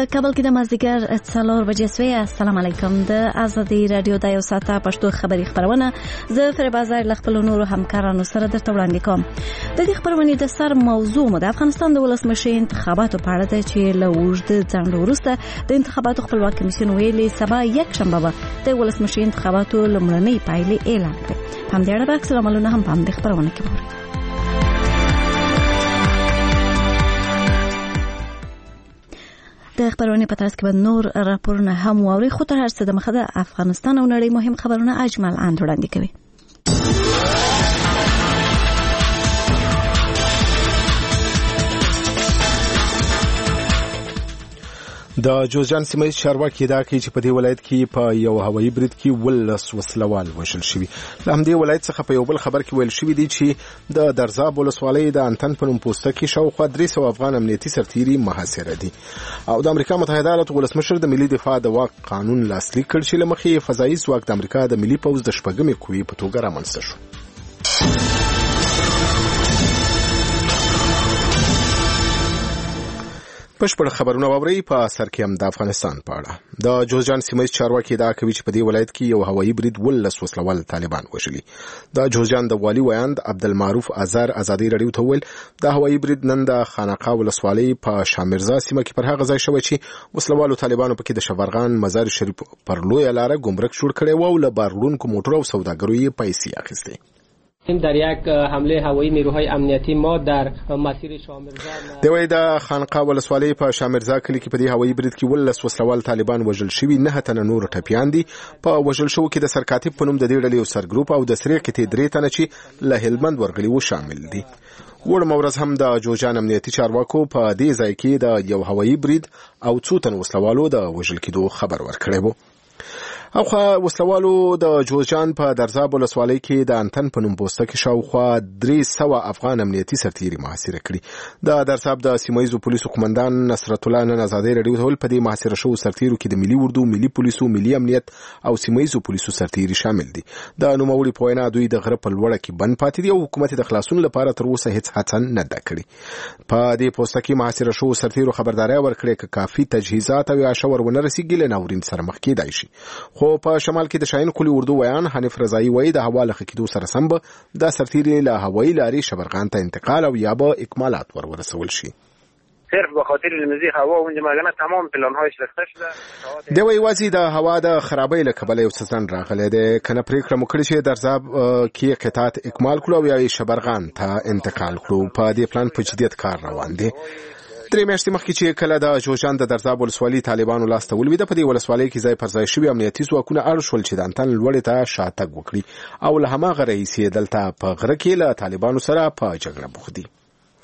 کابل کې د مازدیګر 4 بجې سوی. السلام علیکم. د ازادي رادیو د یو ساعته پښتو خبري خبرونه زه فربازار لخپل نورو همکارانو سره درته وړاندې کوم. د دې خبرونې د سر موضوع مو د افغانستان د ولسمشر انتخاباتو په اړه ده چې له اوږد ځنډ وروسته د انتخاباتو خپلواک کمیسیون ویلي سبا یکشنبه به د ولسمشر انتخاباتو لومړنۍ پایلې اعلان کړي. په همدې اړه به اکثره عملونه هم په همدې خبرونه کې ووري. د خبرونې په ترڅ کې به نور راپورونه هم واوري، خو تر هر څه د مخه د افغانستان او نړۍ مهم خبرونه اجمل اند وړاندې کوي. د جوزجان سیمه چارواکي دا کوي چې په دې ولایت کې په یو هوایي برید کې 12 وسلوال وژل شوي. له همدې ولایت څخه په یو بل خبر کې ویل شوي دي چې د درزاب ولسوالۍ د انتن په نوم پوسټه کې شاوخوا 300 افغان امنیتي سرتیري محاصره دي. او د امریکا متحده ایالاتو ولسمشر د ملي دفاع د واک قانون لاسلیک کړ چې له مخې فضایي ځواک د امریکا د ملي پوځ د شپږمې قوې په توګه رامنځته شو. پښپړ خبرونه ووري. په سر کې هم د افغانستان په اړه د جوزجان سیمه چارواکي دا کوي چې په دې ولایت کې یو هوایي برید 12 وسلوال طالبان وژلي. د جوزجان د والي ویاند عبدالمعروف ازار ازادي رادیو ته ویل د هوایي برید نن د خانقاه ولسوالۍ په شامرزا سیمه کې پر هغه ځای شوی چې وسلوالو طالبانو پکې د شبرغان مزار شریف پر لوی لاره ګمرک جوړ کړي و او له بارلونکو موټر او سوداګرو یې پیسې اخیستې. در یک حمله هوایی نیروهای امنیتی ما در مسیر شامرزا دوی د خانقاه ولسوالۍ په شامرزا کلی کې په دې هوایی برید کې 12 وسلوال طالبان وژل شوي، 9 تنه نور ټپیان دي. په وژل شو کې د سرکاتب په نوم د دې ډلې یو سرګروپ او د سری کې 3 تنه چې له هلمند ورغلي و شامل دي. وړم ورځ هم د جوزجان امنیتي چارواکو په دې ځای کې د یو هوایی برید او 2 تنه وسلوالو د وژل کېدو خبر ورکړی و. او وسلوالو د جوزجان په درزاب ولسوالۍ کې د انتن په نوم پوسټه کې شاوخوا 300 افغان امنیتي سرتیري محاصره کړي. د درزاب د سیمایي پولیسو قومندان نصرت الله نن آزادۍ رادیو ته په دې محاصره شوو سرتیرو کې د ملي اردو، ملي پولیسو، ملي امنیت او سیمایي پولیسو سرتیري شامل دي. د نوموړي په وینا دوی د غره په لوړه کې بند پاتې دي او حکومت د خلاصون لپاره تر اوسه هیڅ هڅه نه ده کړې. په دې پوسټه کې محاصره شوو سرتیرو خبرداري ورکړې چې کافي تجهیزات او شاور ونه رسیږي له ناورین سره مخ کېدای شي. خو په شمال کې د شاهین قلی اردو ویان حنیف رضایی وایي د هوا له خکېدو سره سم به د سرتیري له هوایي لارې شبرغان ته انتقال او یا به اکمالات ورسول شي. صرف به خاطر نزدیک هوا اونجا مگنه تمام پلان‌هایش ریخته شده. دوی وازی د هوا د خرابۍ له کبله یو څه ځنډ راغلی دی. کنه پریکړه مو کړې چې درزاب کې قطعات اکمال کړو او یا شبرغان ته انتقال کړو. په دې پلان په جدیت کار روان دی. 3 میاشتې مخکې چې کله د جوزجان د درزاب ولسوالۍ طالبانو لاس ته ولوېده، په دې ولسوالۍ کې ځای پر ځای شوي امنیتي ځواکونه اړ شول چې د انتن لوړې ته شاتګ وکړي او له هماغه رئیس یې دلته په غره کې له طالبانو سره په جګړه بوخت دي.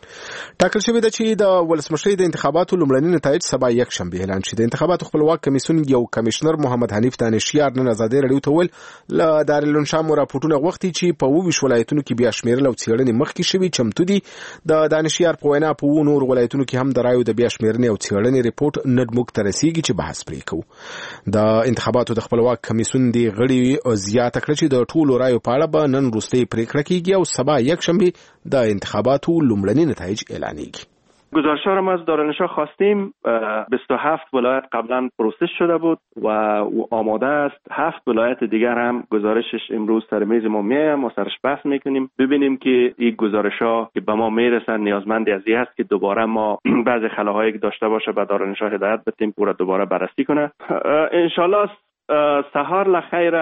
ټاکل شوی ده چې د ولسمشر د انتخاباتو لومړني نتایج سبا یکشنبه اعلان شي. د انتخاباتو خپلواک کمیسیون یو کمشنر محمد حنیف دانشیار نن آزادۍ رادیو ته ویل له دارالانشا راپورټونه غوښتي چې په 20 ولایتونو کې بیا شمیرل او څېړنې مخکې شوي چمتو دي. د دانشیار په وینا په نور ولایتونو کې هم د رایو د بیا شمیرنې او څېړنې ریپورت نه موږ ته رسیږي چې بحث پرې کوو. د انتخاباتو د خپلواک کمیسیون دی غړي زیاته کړ چې د ټولو رایو په اړه به نن وروستۍ پریکړه کیږي او سبا یکشنبه د انتخاباتو لومړني نتایج اعلانیږي. گزارش‌ها را ما از دارالانشا خواستیم. 27 ولایت قبلا پروسس شده بود و آماده است. 7 ولایت دیگر هم گزارشش امروز سر میز ما میاد، ما سرش بحث میکنیم ببینیم که این گزارش‌ها که به ما میرسن نیازمند از این است که دوباره ما بعضی خلاهایی که داشته باشه به دارالانشا هدایت بدیم که دوباره بررسی کنه. انشالله سهار لخیر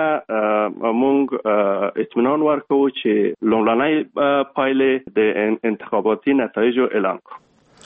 مونږ اطمینان ورکو چې لومړنۍ پایلې د انتخاباتي نتایجو اعلان کو.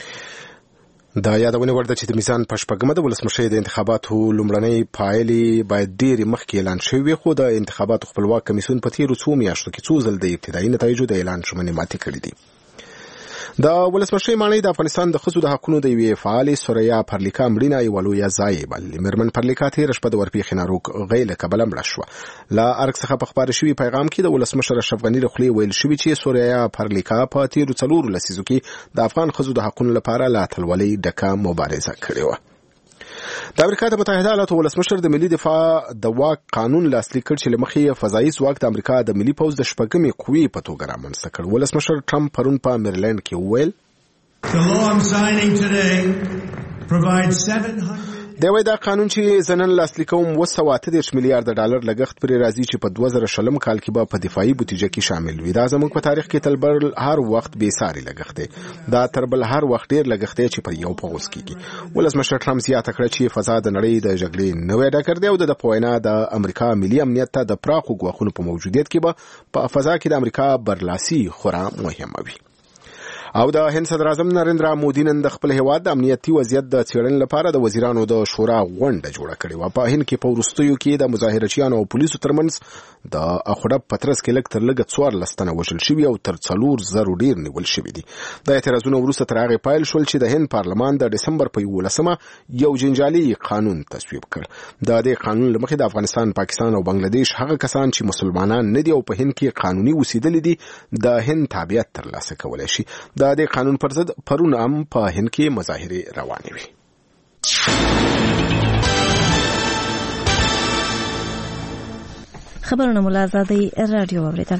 دا یادونه ورده چې د میزان پښپګمه د ولسمشر د انتخاباتو لومړنۍ پایلې باید ډېر مخکې اعلان شوي، خو د انتخاباتو خپلواک کمیسیون په تیرو 2 میاشتو کې څو ځل د ابتدایي نتایجو د اعلان شمنې ماتې کړې دي. د ولسمشر مانی د افغانستان د ښځو د حقوقو د یوې فعالې سوریا پرلیکا مړینه یوه لویه ضایعه بللې. مېرمن پرلیکا تېره شپه د ورپېښې ناروغۍ له کبله مړه شوه. له ارګ څخه په خپاره شوي پیغام کې د ولسمشر اشرف غني له خولې ویل شوي چې سوریا پرلیکا په تېرو 4 لسیزو کې د افغان ښځو د حقوقو لپاره له اتلولۍ ډکه مبارزه کړې وه. د امریکا د متحده ایالاتو ولسمشر د ملي دفاع د واک قانون لاسلیک کړ چې له مخې فضایي ځواک د امریکا د ملي پوځ د شپږمې قوې په توګه رامنځته کړ. ولسمشر ټرمپ پرون په میریلند کې وویل The law I'm signing today دوی دا قانون چې زنن لاسلیک کوم 230 میلیارډ ډالر لګښت پرې راځي چې په 2020 کال کې به په دفاعي بودیجه کې شامل وي. دا زموږ په تاریخ کې تلبر هر وخت بې ساري لګښت دی. دا تربل هر وخت ډیر لګښت دی چې پر یو پوز کېږي. ولسمشر ټرمپ زیاته کړه چې فضا د نړۍ د جګړې نوې ډګر دی او د پوینا د امریکا ملي امنیت ته د پراخو ګواښونو په موجودیت کې به په فضا کې د امریکا برلاسي خورا مهمه وي. او د هند صدر اعظم نریندرا مودي نن د خپل هیواد د امنیتي وضعیت د څېړنې لپاره د وزیرانو د شورا غونډه جوړه کړې و. په هند کې په وروستیو کې د مظاهرچیانو او پولیسو ترمنځ د اخوډب پترس کې لږ تر لږه 14 تنه وژل شوي او تر 4,000 ډیر نیول شوي دي. د اعتراضونو وروسته تر هغې پیل شول چې د هند پارلمان د ډسمبر په 11 یو جنجالي قانون تصویب کړ. د دې قانون له مخې د افغانستان، پاکستان او بنگلاديش هغه کسان چې مسلمانان نه دي او په هند کې قانوني اوسېدلي دي د هند تابعیت ترلاسه کولی شي. د دې قانون پر ضد پرون هم په هند کې مظاهرې روانې وي. خبرونه مولا آزادی رادیو اوریدل.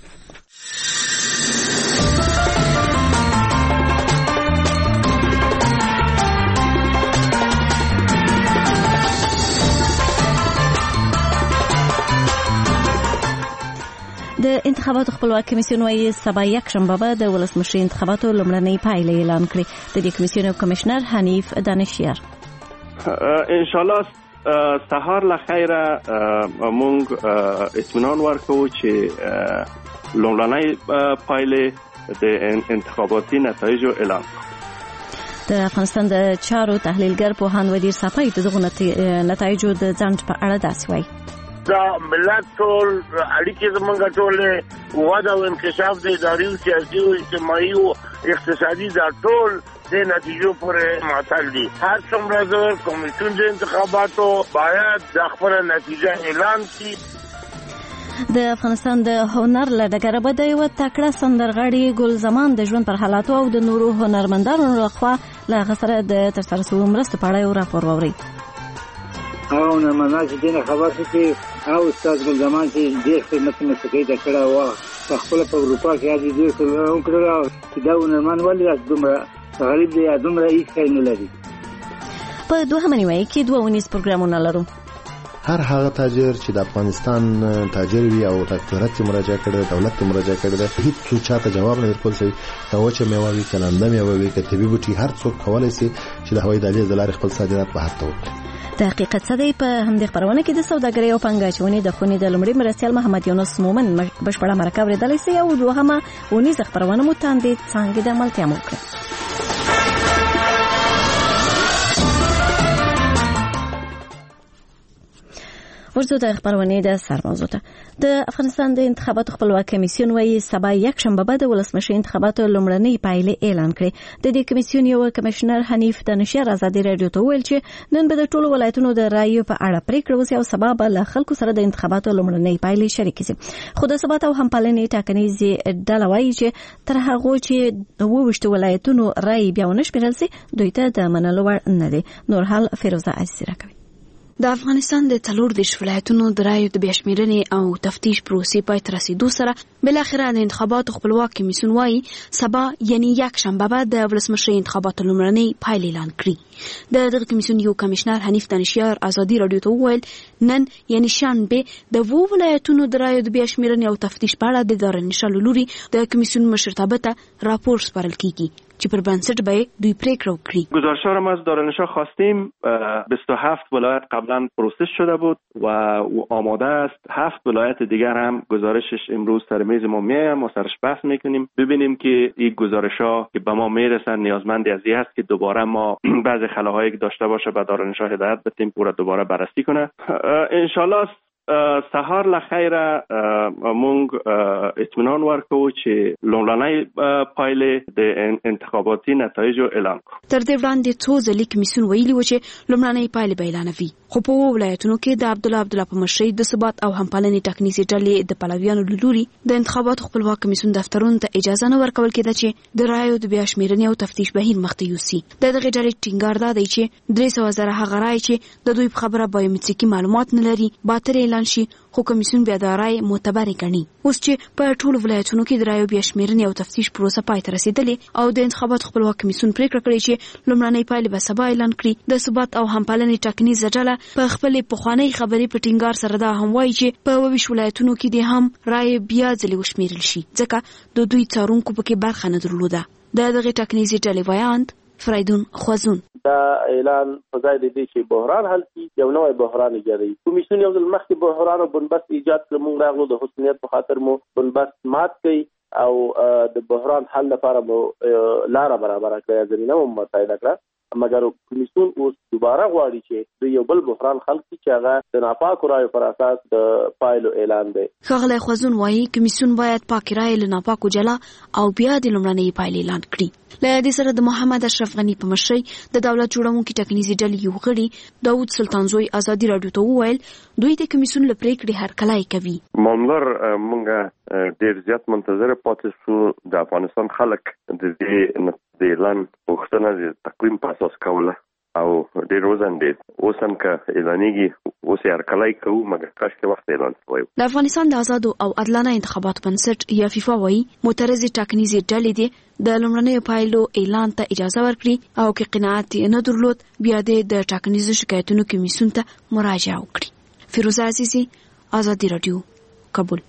د انتخاباتو خپلواک کمیسیون وايي سبا یکشنبه به د ولسمشر انتخاباتو لومړنۍ پایلې اعلان کړي. د دې کمیسیون کمشنر حنیف دانشیار ان شاء الله سهار له خیره مونږ اطمینان ورکو چې لومړنۍ پایلې د انتخاباتي نتایجو اعلان کړي. د افغانستان د چارو تحلیلګر پوهاند وزیر صفای د دغه نتایجو د ځنډ په اړه داسې وایي: دا ملت ټول اړیکې زمونږ ټول وده او انکشاف د اداري او سیاسي او اجتماعي او اقتصادي دا ټول د نتیجو پورې معطل دي. هر څومره زر کمیسیون د انتخاباتو باید د خپل نتیجه اعلان کړي. د افغانستان د هنر له ډګره به د یو تکړه سندرغاړي ګل زمان د ژوند پر حالاتو او د نورو هنرمندانو لخوا له غسره د ترسره شویو مرستو په اړه یو راپور واورئ. او نه منځ دې خبر شي چې او استاد ګل زمان چې ډېر خدمتونه کوي د کړه وا په خپل په اروپا کې یادې ډېر کړو چې دا ونرمان ولې دومره غریب دی دومره هیڅ نه لري. په دوهمه نیمایي کې 2 پروګرامونه لرو. هر هغه تاجر چې د افغانستان تاجر وي او تجارت مراجعه کړي دولت مراجعه کړي هیڅ څه چاته جواب نه ورکول شي. توچه میوه وي کنده میوه وي کتبي بوټي هر څوک کولای شي چې د هوایي دهلیز د لارې خپل صادرات بهر ته وکړي. د حقیقت څه دی په همدې خبرونه کې د سوداګرۍ او پنګاچونې د خونې د لومړي مرستیال محمد یونس مومن بشپړه مرکه اورېدلی سي او دوهمه ونیزه خبرونه مو تاندې څانګې د عملتیا مو کړه. ورځو د خبرونه د سر موضوع ته د افغانستان د انتخاباتو خپلواک کمیسیون وايي سبا یکشنبه به د ولسمشر انتخاباتو لومړنۍ پایلې اعلان کړي. د دې کمیسیون یو کمشنر حنیف دانشیار آزادي رادیو ته ویل چې نن به د ټولو ولایتونو د رایو په اړه پریکړه وشي او سبا به له خلکو سره د انتخاباتو لومړنۍ پایلې شریکې شي. خو د ثبات او همپالنې ټاکنیزې ډله وايي چې تر هغه چې 22 ولایتونو رای بیا ونه شمیرل شي دوی ته د منلو وړ نه دي. نور حال فیروزه عزیزی راکوي. د افغانستان د 14 ولایتونو د رایو د بشمیرنې او تفتیش پروسې پای ته رسیدو سره بل اخره د انتخاباتو خپلواک کمیسیون وايي سبا یعنی یک شنبه به د ولسمشر انتخاباتو لومړنۍ پایلې اعلان کړي. د دغه کمیسیون یو کمشنر حنیف دانشیار آزادي رادیو ته وویل نن یعنی شنبه د وو ولایتونو د رایو د بشمیرنې او تفتیش په اړه د دارالنشا لوري د کمیسیون مشرتابه ته راپور سپارل کیږي چې پر بنسټ به دوی پریکړه وکړي. گزارش‌ها را از دارالنشا خواستیم. 27 ولایت قبلا پروسس شده بود و آماده است. 7 ولایت دیگر هم گزارشش امروز سر میز ما میاد، ما سرش بحث میکنیم ببینیم که این گزارش‌ها که به ما میرسن نیازمند از این است که دوباره ما بعضی خلاهایی که داشته باشه به دارالنشا هدایت بدیم پورا دوباره بررسی کنه. ان شاء الله سهار لخیره مونږ اطمینان ورکو چې لومړنۍ پایلې د انتخاباتي نتایجو اعلان کړو. تر دې وړاندې څو ځلې کمیسیون ویلي و چې لومړنۍ پایلې به اعلانوي، خو په ولایتونو کې د عبدالله په مشرۍ د ثبات او همپالنې ټاکنیزې ډلې د پلویانو له لوري د انتخاباتو خپلواک کمیسیون دفترونو ته اجازه نه ورکول کېده چې د رایو د بیا شمیرنې او تفتیش بهیر مخته یوسي. د دغې ډلې ټینګار دا دی چې 300,000 هغه رایې چې د دوی په خبره بایومتریکي معلومات نه لري باطل اعلان شي، خو کمیسیون بیا د رای معتبر ګڼي. اوس چې په ټولو ولایتونو کې د رایو بیا شمیرنې او تفتیش پروسه پای ته رسیدلې او د انتخاباتو خپلواک کمیسیون پریکړه کړې چې لومړنۍ پایلې به سبا اعلان کړي. د ثبات او همپالنې ټاکنیزه ډله په خپلې پخوانۍ خبرې په ټینګار سره دا هم وایي چې په 22 ولایتونو کې د هم رای بیا ځلې وشمیرل شي ځکه د دوی څارونکو پکې برخه نه درلوده. د دغه ټاکنیزې ډلې وایاند فریدون خوازون دا اعلان په ځای د دې چې بحران حل کړي یو نوی بحران ایجادوي. کمیسیون یو ځل مخکې بحران او بنبست ایجاد کړ، موږ راغلو د حسنیت په خاطر مو بنبست مات کړي او د بحران حل لپاره مو لاره برابر کړه، زمينه مو متعهد کړه. مګر کمیسیون اوس دوباره غواړي چې د یو بل بحران حل کړي چې هغه د ناپاکو رایو پر اساس د پایلو اعلان دی. ښاغلی خوازون وایي کمیسیون باید پاکې رایې له ناپاکو جلا او بیا د لومړنۍ پایلې اعلان کړي. له دې سره د محمد اشرف غني په مشرۍ د دولت جوړونکو ټاکنیزې ډلې یو غړي داود سلطانزوی ازادي راډیو ته وویل دوی د کمیسیون له پریکړې هرکلی کوي. ماملر مونږه ډېر زیات منتظر پاتې شو. د افغانستان خلک د دې اعلان پوښتنه د تقویم په اساس کوله او ډېر وزندید. اوس هم که اعلانېږي اوس یې هرکلی کوو مګر کاشکې وخت اعلان شوی. د افغانستان د آزادو او عادلانه انتخاباتو بنسټ یا فیفا وایي معترضې ټاکنیزې ډلې دي د لومړنیو پایلو اعلان ته اجازه ورکړي او که قناعت نه درلود بیا د ټاکنیزو شکایتونو کمیسیون ته مراجعه وکړي. فیروزه عزیزي، آزادي راډیو، کابل.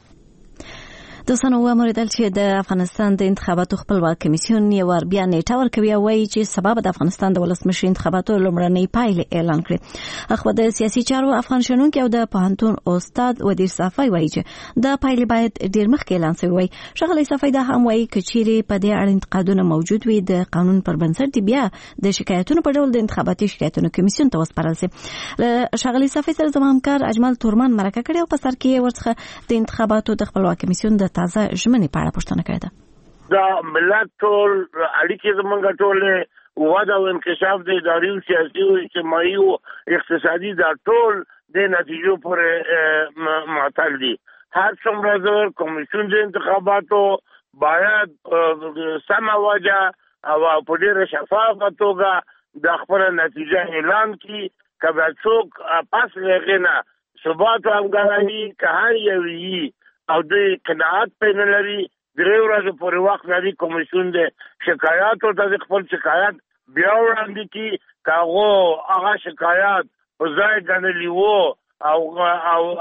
دوستانو وموریدل چې د افغانستان د انتخاباتو خپلواک کمیسیون یو ور بیا نیټه ورکوي او وایي چې سبا د افغانستان د ولسمشر انتخاباتو لومړنۍ پایلې اعلان کړي. خو د سیاسي چارو افغان شنونکي او د پوهنتون استاد ودیر صافی وایي چې د پایلې باید ډیر مخکې اعلان شوی وي. ښاغلی صافی دا هم وایي چې چیرې په دې اړه انتقادونه موجود وي د قانون پر بنسټ بیا د شکایتونو په ډول د انتخاباتي شکایتونو کمیسیون ته وسپارل شي. ښاغلی صافی سره زما همکار اجمل تورمان مرکه کړې او په سر کې ورڅخه د انتخاباتو د خپلواک کمیسیون د تازه ژمنې په اړه پوښتنه کړې ده. دا ملت ټول اړیکې زمونږ ټول وده او انکشاف د اداري او سیاسي او اجتماعي او اقتصادي دا ټول د نتیجو پر معطل دي. هر څومره زر کمیسیون د انتخاباتو باید سمه وجه او په ډېره شفافه توګه د خپل نتیجه اعلان کړي. که به څوک پس هغې نه ثبات او همکاري که هر یو وي او د قناعت په نه لري 3 ورځې پورې وخت لري کمیسیون د شکایاتو ته خپل شکایت بیا وړاندې کړي. که هغه شکایت په ځای ګڼلی و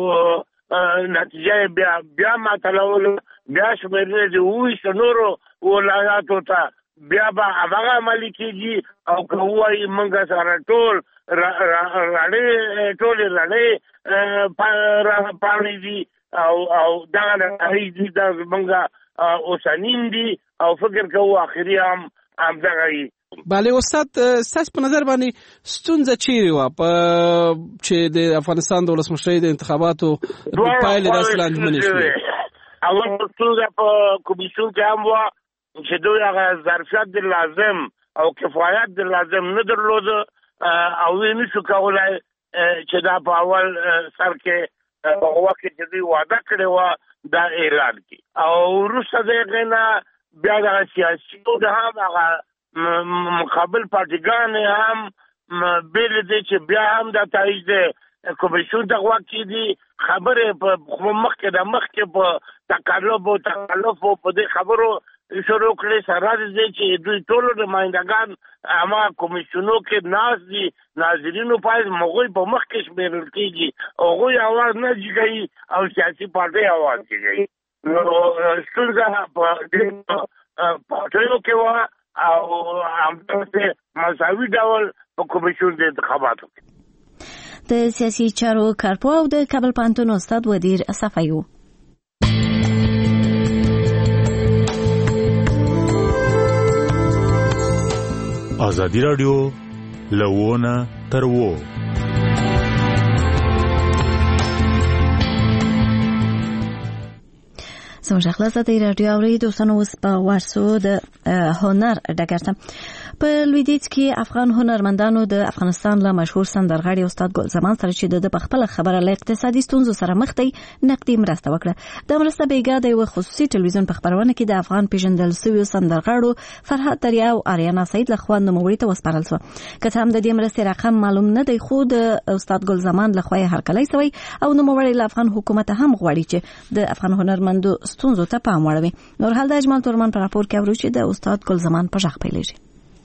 او نتیجه بیا معطلول بیا شمیرنې د 28 نورو ولایاتو ته بیا به هغه عملي کېږي او که ووایي موږ سره ټول رڼې پاڼې دي او دغه لړۍ دي دا زمونږ اوسنین دي او فکر کوو آخري هم دغه وي. بله استاد، ستاسو په نظر باندې ستونزه چیرې وه چې د افغانستان د ولسمشرۍ د انتخاباتو پایلې داسې لاندمنې شوې؟ اول ستونزه په کمیسیون کې هم وه چې دوی هغه ظرفیت د لازم او کفایت د لازم نه درلوده او یې نشو کولی چې دا په اول سر کې په وخت کې دوی وعده کړې وه دا اعلان کړي او وروسته د هغې نه بیا دغه سیاسي د هم هغه مقابل پارټیګانې هم بېلې دي چې بیا هم دا تایید د کمیسیون ته غوږ کېږدي. خبرې په مخکې په تکلف او په دې خبرو شروع کړې سره دي چې دوی ټولو نمایندګان هماغه کمیسیونو کې ناست دي. ناظرینو باید هغوی په مخ کې شمېرل کېږي، هغوی اواز نه جګوي او سیاسي پارټۍ اواز جګوي. نو ستونزه په دې پارټیو کې وه او همداسې مساوي ډول په کمیسیون د انتخاباتو کې. د سیاسي چارو کارپوه او د کابل پوهنتون استاد ودیر صافی و. آزادی راډیو لوونه تر وو. زموږ خلاصه د راډیو اوري دوستانو اوس په ورسو د هنر ډګر ته په لویدیځ کې افغان هنرمندانو د افغانستان له مشهور سندرغاړي استاد ګل زمان سره چې د خپل خبره له اقتصادي ستونزو سره مخ دی نقدي مرسته وکړه. د مرسته بیګا د یو خصوصي ټلویزیون په خبرونه کې د افغان پیژندل شوی سندرغاړو فرهاد دریا او آریانا سعید له خوا نوموړي ته وسپارل شو. که هم د دې مرستې رقم معلوم نه دی خو د استاد ګل زمان له خوا هرکلی شوی او نوموړي له افغان حکومت هم غواړي چې د افغان هنرمندو ستونزو ته پام وړي. نور حال د اجمل تورمن په راپور کې اورو چې د استاد ګل زمان په ژغ پیلېږي.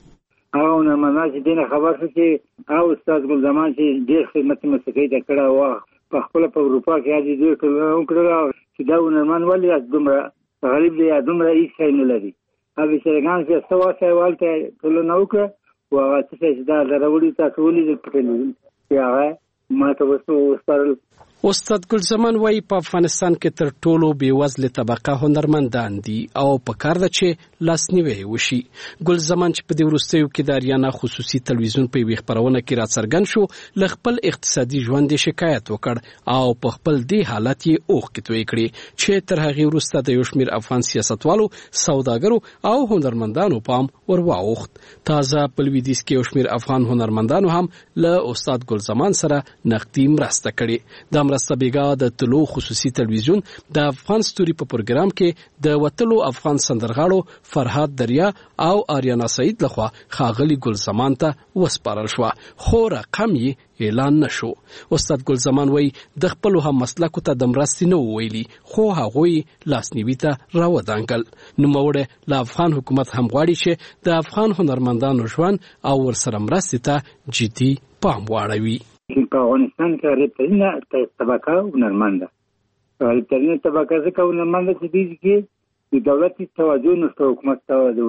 او هنرمندان چې دینه خبر شو چې او استاد ګل زمان چې ډېر خدمت موسیقي ته کړی و په خپل په اروپا کې هغه ډېر کړو چې دا هنرمند ولې دومره غریب دی دومره هیڅ نه لري. هغه شرګان چې سواسه والته ټول نو وکړه او هغه چې دا دروړي تاسو ولې پټلې چې هغه ما ته وسپارل. استاد ګل زمان وايي په افغانستان کې تر ټولو بیوزله طبقه هنرمندان دي او په کار ده چې لاسنیوي وشي. ګل زمان چې په دې وروستیو کې د اریانا خصوصي ټلویزیون په یوه خبرونه کې راڅرګند شو ل خپل اقتصادي ژوند شکایت وکړ او په خپل دې حالت یې اوخ کتوي کړی چې تر هغه وروسته د یو شمېر افغان سیاستوالو سوداګرو او هنرمندانو پام ورواوخت. تازه په لویدیځ کې یو شمېر افغان هنرمندانو هم له استاد ګل زمان سره نقدي مرسته کړې. مرسته بیګا د تلو خصوصي ټلویزیون د افغان ستوري په پروګرام کې د وتلو افغان سندرغاړو فرهاد دریا او آریانا سعید لخوا خاغلی ګل زمان ته وسپارل شو خو رقم یې اعلان نشو. استاد ګل زمان وایي د خپل هم مسلکو ته د مرستې نه ویلي خو هغه لاسنیوي ته راودانګل. نوموړی له افغان حکومت هم غواړي چې د افغان هنرمندانو ژوند او ورسره مرستې ته جدي پام واړوي. په افغانستان کې غریبترینه طبقه هنرمنده غریبترینه طبقه څخه هنرمنده چې دي چې د دولتي توجه نشته حکومت ته د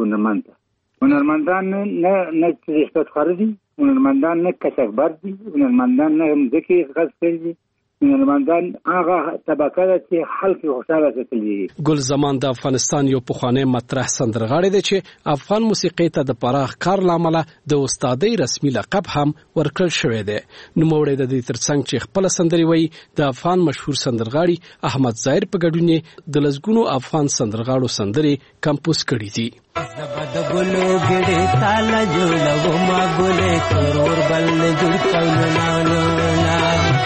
هنرمندان نه رشوت خور دي هنرمندان نه کسبګر دي هنرمندان نه مځکې غصب کړي دي هنرمندان هغه طبقه ده چې خلک خوشاله ساتي. ګل زمان د افغانستان یو پخوانی مطرح سندرغاړی دی چې افغان موسیقي ته د پراخ کار لامل د استادۍ رسمي لقب هم ورکړل شوی دی. نوموړی د دې ترڅنګ چې خپل سندري وایي د افغان مشهور سندرغاړي احمد ظاهر په ګډون د لزګونو افغان سندرغاړو سندري کمپوز کړي دي. زبد ګلو ګړې تاله جوړو ما ګلې تور بل جوړ کولنانو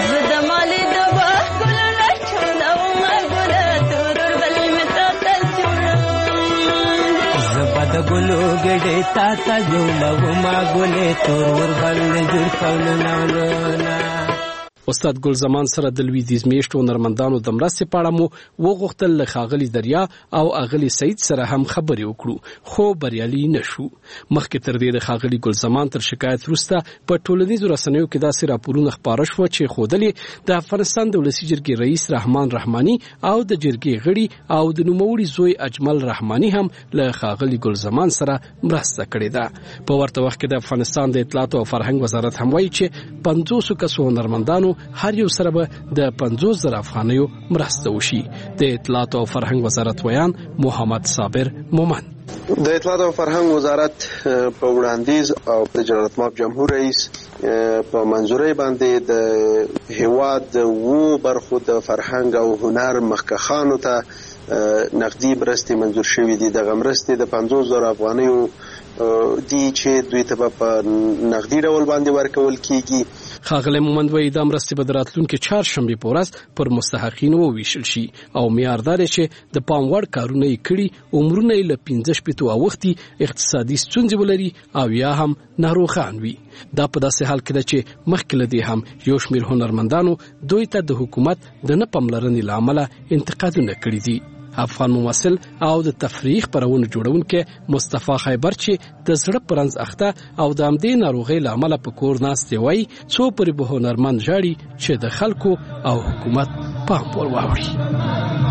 د ګلو ګډې تا ته جوړو ما ګلې تور بل جوړ کولنانو. استاد ګل زمان سره د لویدیځ میشتو هنرمندانو د مرستې په اړه مو وغوښتل له ښاغلي دریا او اغلي سعید سره هم خبرې وکړو خو بریالي نشو. مخکې تر دې د ښاغلي ګل زمان تر شکایت وروسته په ټولنیزو رسنیو کې داسې راپورونه خپاره شوه چې ښودلې د افغانستان د ولسي جرګې رئیس رحمان رحماني او د جرګې غړي او د نوموړي زوی اجمل رحماني هم له ښاغلي ګل زمان سره مرسته کړې ده. په ورته وخت کې د افغانستان د اطلاعات او فرهنګ وزارت هم وایي چې 500 کسو هنرمندانو هر یو سره به د 50,000 افغانیو مرسته وشي. د اطلاعات او فرهنګ وزارت ویان محمد صابر مومن. د اطلاعات او فرهنګ وزارت په وړاندیز او د جلالت مآب جمهور رئیس په منځوري باندې د هیواد د وو برخو د فرهنګ او هنر مخکخانو ته نقدي مرستې منظور شوې دي. د مرستې د 50,000 افغانیو دي چې دوی ته په نقدي ډول باندې ورکول کیږي. ښاغلی مومند وایي دا مرستې به د راتلونکي چهارشنبې په ورځ پر مستحقینو وویشل شي او معیار دا دی چې د پام وړ کارونه یې کړي عمرونه یې له 15 اوښتي اقتصادي ستونزې ولري او یا هم ناروغان وي. دا په داسې حال کې ده چې مخکې له دې هم یو شمېر هنرمندانو دوی ته د حکومت د نه پاملرنې له امله انتقادونه کړي دي. افغان ممثل او د تفریح خپرونو جوړونکی مصطفی خیبر چې د زړه پرنځ اخته او د همدې ناروغۍ له امله په کور ناست دی وایي څو پورې به هنرمند ژاړي چې د خلکو او حکومت پام ور واوړي.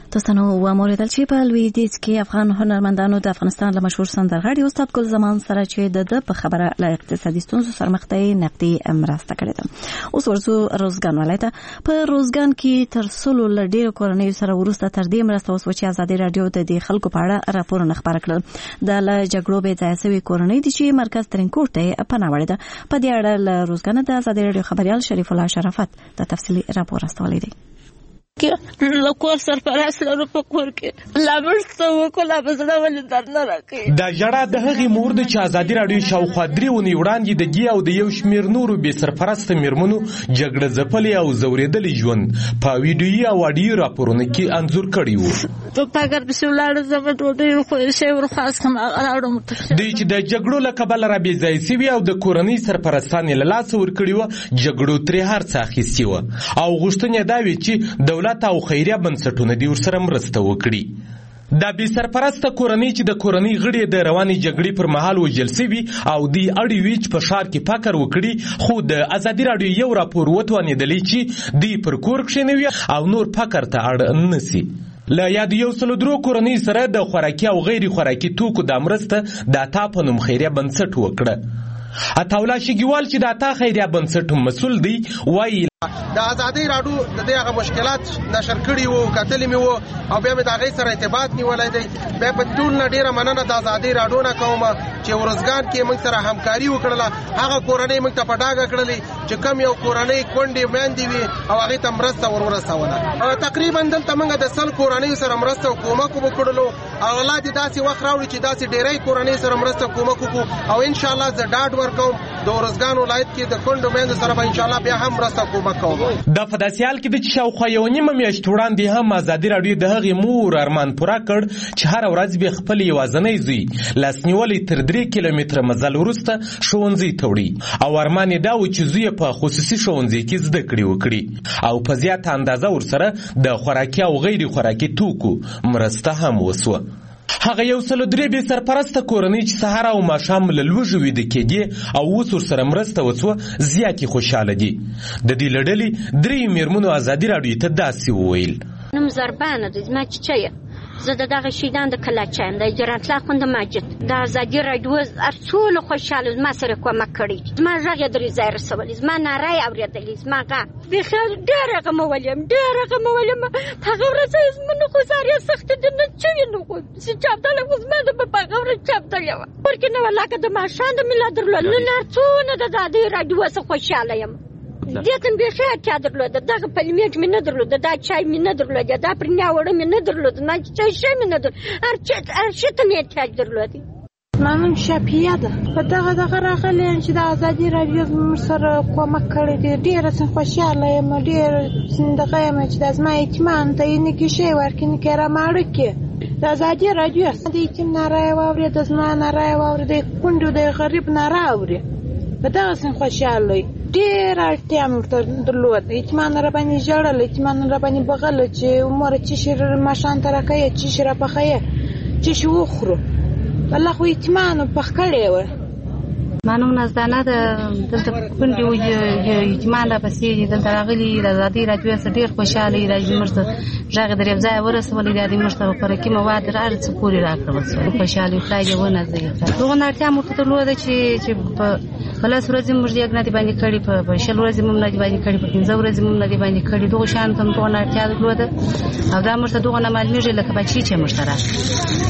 تاسو نو وموریدل چې په لویدیځ کې افغان هنرمندانو د افغانستان له مشهور سندرغاړي استاد ګل زمان سره چې د په خبره له اقتصادي ستونزو سره مخ دی نقدي مرسته کړې ده. اوس ورځو روزګان ولایت په روزګان کې تر څلو له ډېرو کورنیو سره ورسته تر دې مرسته وسوه چې ازادي رادیو د دې خلکو په اړه راپورونه خپاره کړل. د له جګړو بې ځایه سوي کورنۍ دي چې مرکز ترینکوټ ته پناه وړې ده. په دې اړه له روزګان د ازادي رادیو خبريال شریف الله شرافت د تفصیلي راپور راستولی دی. لکور سرپرست لرو په کور کې لامسته وکړه بزړه ولې درد نه راکړي. دا جړه د هغې مور د چې ازادي راډیو شاوخوا 3 ونې وړاندې د ګي او د یو شمېر نورو بې سرپرسته میرمنو جګړه ځپلې او ځورېدلې ژوند په ویډیویي او اډیو راپورونو کې انځور کړی و. په پاګر پسې ولاړه زه به ډوډۍ خو شی ورخواستم هغه راوړم. دوی چې د جګړو له کبله را بې ځایه سوي او د کورنۍ سرپرستان یې له لاسه ورکړي وه جګړو ترې هر څه اخیستي وه او غوښتنې دا وي چې دولت او خیریه بنسټونه دې ورسره مرسته وکړي. دا بې سرپرسته کورنۍ چې د کورنۍ غړي د روانې جګړې پر مهال وژل سوي او دوی اړ وي چې په ښار کې فقر وکړي خو د ازادي راډیو یو راپور وتوانېدلی چې دوی پر کور کښېنوي او نور فقر ته اړ نه سي. له یاد 103 کورنۍ سره د خوراکي او غیر خوراکي توکو د مرسته د عطا په نوم خیریه بنسټ وکړه. عطاالله شګیوال چې د عطا خیریه بنسټ مسؤل دی وایي د ازادي راډیو د دغه مشکلات نشر کړي وو کتلې مې وو او بیا مې د هغې سره ارتباط نیولی دی. بیا په ټول نه ډېره مننه د ازادي راډیو نه کوم چې ورزګان کې موږ سره همکاري وکړله. هغه کورنۍ موږ ته په ډاګه کړلې چې کم یو کورنۍ کونډې میندې وي او هغې ته مرسته ورسوله. تقریبا دلته موږ د 100 کورنیو سره مرسته او کومک وکړلو او الله دې داسې وخت راوړي چې داسې ډېری کورنۍ سره مرسته کومک وکړو او انشاءالله زه ډاډ ورکوم د ورزګان ولایت کې د کونډو میندو سره به انشاءالله بیا هم مرسته کومک کوم. دا په داسې حال کې د چې شاوخوا 1.5 میاشت وړاندې هم ازادي راډیو د هغې مور ارمان پوره کړ چې هره ورځ به خپل یوازنی زوی لاسنیولې تر 3 کیلومتره مزل وروسته ښوونځي ته وړي او ارمان یې دا و چې زوی په خصوصي ښوونځي کې زده کړې وکړي او په زیاته اندازه ورسره د خوراکي او غیر خوراکي توکو مرسته هم وسوه. هغه 103 بې سرپرسته کورنۍ چې سهار او ماښام له لوږې ویده کېدې او اوس ورسره مرسته وسوه زیاتې خوشحاله دي. د دې له ډلې 3 میرمنو ازادي راډیو ته داسې وویل. نوم زربانه ده زما چیچیه زه د دغه شیدان د کلاچایم د جرانتلا خوند ماجد د ازادي راډیو هر څومره خوشحاله زما سره کومک کړی زما غږ یې درې ځای رسولی زما ناره یې اورېدلې زما غږ بېخیال ډېره غمولیم هغه ورځ زما نخوځار یې سختې د نه چوي نخو چې چاپدله خو زما د په هغه ورځ چاپدلې وه ورکې نه وه لکه د ماښام د ملا درلود نن هر څونه د ازادي راډیو څه خوشحاله یم. دیتن بیخی چا درلوده دغه پلیمیج می نه درلوده دا چای می نه درلوده دا پرنیا وړه می نه درلوده نه چای شی می نه درلوده هر شي ته می احتیاج درلوده. منم شپیه ده په دغه راغلی یم چې د ازادي راډیو زموږ سره کومک کړی دی ډېره څه خوشحاله یم ډېر دغه یم چې دا زما یتیمان ته یې نه کیشی ورکړي نه کې راماړه کې د ازادي راډیو د یتیم ناره یې واورېد د زما ناره یې واورېد د کونډو د غریب ناره اوري په دغه څه خوشحاله وي ډېر اړتیا مې ورته درلود. یتیمان راباندې ژړل یتیمان راباندې بغل چې موره چې شي ماښام ته راکوې چې شي راپخوې چې شي وخورو والله خو یتیمانو پخ کړی وه. ما نوم نازدانه ده دلته کونډې یتیمان راپسې دي دلته راغلي د ازادي راډیو څخه ډېر خوشحاله یي راځي موږ ته غږ در یو ځای ورسولی دی موږ ته خوراکي مواد هر څه پورې راکړل شوي خوشحاله یو خدای دې ونازوي. دغه اړتیا مو ورته درلوده چې په لس ورځې موږ یې نه دي باندې کړي په 20 ورځې موږ نه دي باندې کړي په 15 ورځې موږ نه دي باندې کړي دغه شان ته دغه اړتیا درلوده او دا موږ ته دغه نه معلومیږي لکه بچي چې موږ ته راځي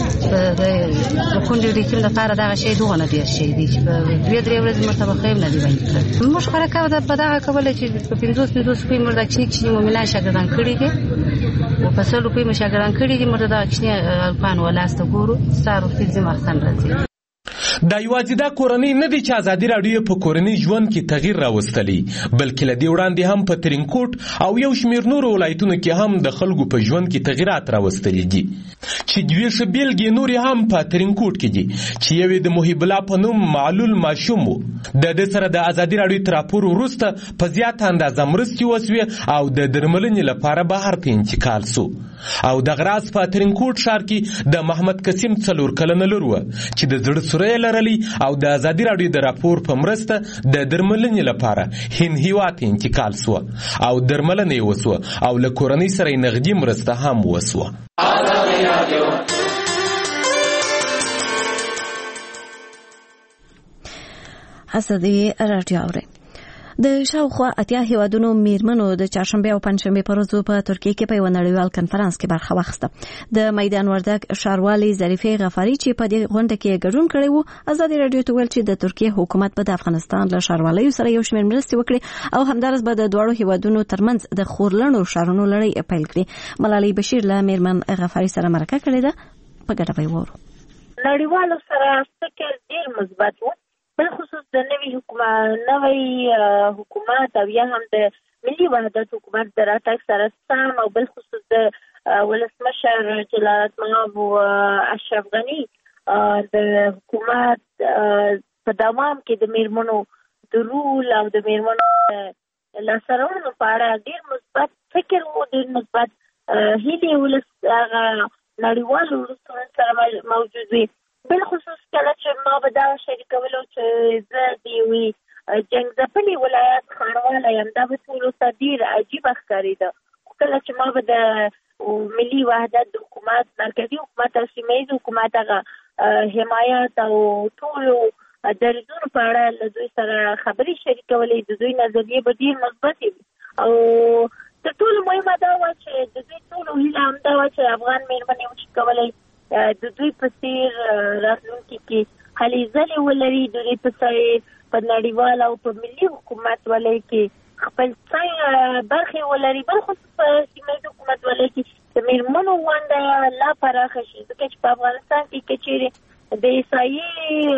د کونډې د یتیم لپاره دغه شی دغه نه ډېر شی دی چې په 2-3 ورځې موږ ته به خیر نه دي باندې کړي. موږ خوراکه په دغه کوله چې په 50 روپۍ موږ د کښنې مومنان شاګردان کړي دي او په 100 روپۍ مو شاګردان کړي دي موږ د کښنې الپان ولاسته ګورو ستا روغتیا ځینې احسن راځي. دا یوازې دا کورنۍ نه دی چې ازادي راډیو په کورنۍ ژوند کې تغییر راوستلی بلکې له دې وړاندې هم په ترینکوټ او یو شمېر نورو ولایتونو کې هم د خلکو په ژوند کې تغییرات راوستلي دي چې دوې ښه بېلګې نورې هم په ترینکوټ کې دي چې یو یې د محب الله په نوم معلول ماشوم و. د ده سره د ازادي راډیو تر راپور وروسته په زیاته اندازه مرستې وسوې او د درملنې لپاره بهر ته انتقال سو او دغه راز په ترینکوټ ښار کې د محمد قسیم 4 کلنه لور وه چې د زړه سوری لرلی او د ازادي راډیو د راپور په مرسته د درملنې لپاره هند هیواد ته انتقال سو او درملنه یې وسوه او له کورنۍ سره یې نغدي مرسته هم وسوه. ازادي راډیو اورئ. د شاوخوا اتیا هیوادونو میرمنو د چهارشنبه او پنځشنبه په ورځو په ترکیه کې په یو نړیوال کنفرانس کې برخه واخیسته. د میدان وردګ ښاروالۍ ظریفه غفاري چې په دې غونډه کې ګډون کړی و ازادي راډیو ته ویل چې د ترکیه حکومت به د افغانستان له ښاروالۍ سره یو شمېر مرستې وکړي او همدارس به د دواړو هیوادونو ترمنځ د خورلنو ښارونو لړۍ پیل کړي. ملالۍ بشیر له میرمن غفاري سره مرکه کړې ده، په ګډه به وورو. نړیوالو سره فکر ډېر مثبت و، بالخصوص د نوي حکومت او یا هم د ملي وحدت حکومت د راتګ سره سم او بالخصوص د ولسمشر جلالت مآب اشرف غني د حکومت په دوام کې د میرمنو د رول او د میرمنو لاسرونو په اړه ډېر مثبت فکر و، ډېر مثبت هیلې ولس نړیوالو ورسره سره موجود وي. بالخصوص کله چې ما به دا شریکولو چې زه د یوې جنګ ځپلي ولایت ښاروالۍ یم، دا به ټولو ته ډېر عجیبه ښکارېده. خو کله چې ما به د ملي وحدت د حکومت، مرکزي حکومت او سیمه ییز حکومت هغه حمایت او ټولو دریځونو په اړه له دوی سره خبرې شریکولې، د دوی نظریې به ډېر مثبتې وي. او تر ټولو مهمه دا وه چې د دوی ټولو هیله همدا وه چې افغان میرمنې وشي کولی د دوی په څېر راتلونکي کې هلې ځلې ولري، د دوی په څېر په نړیوال او په ملي حکومت ولۍ کې خپل برخې ولري، بالخصوص په سیمه ییز حکومت ولۍ کې د میرمنو ونډه لا پراخه شي، ځکه چې په افغانستان کې که چېرې د احصایې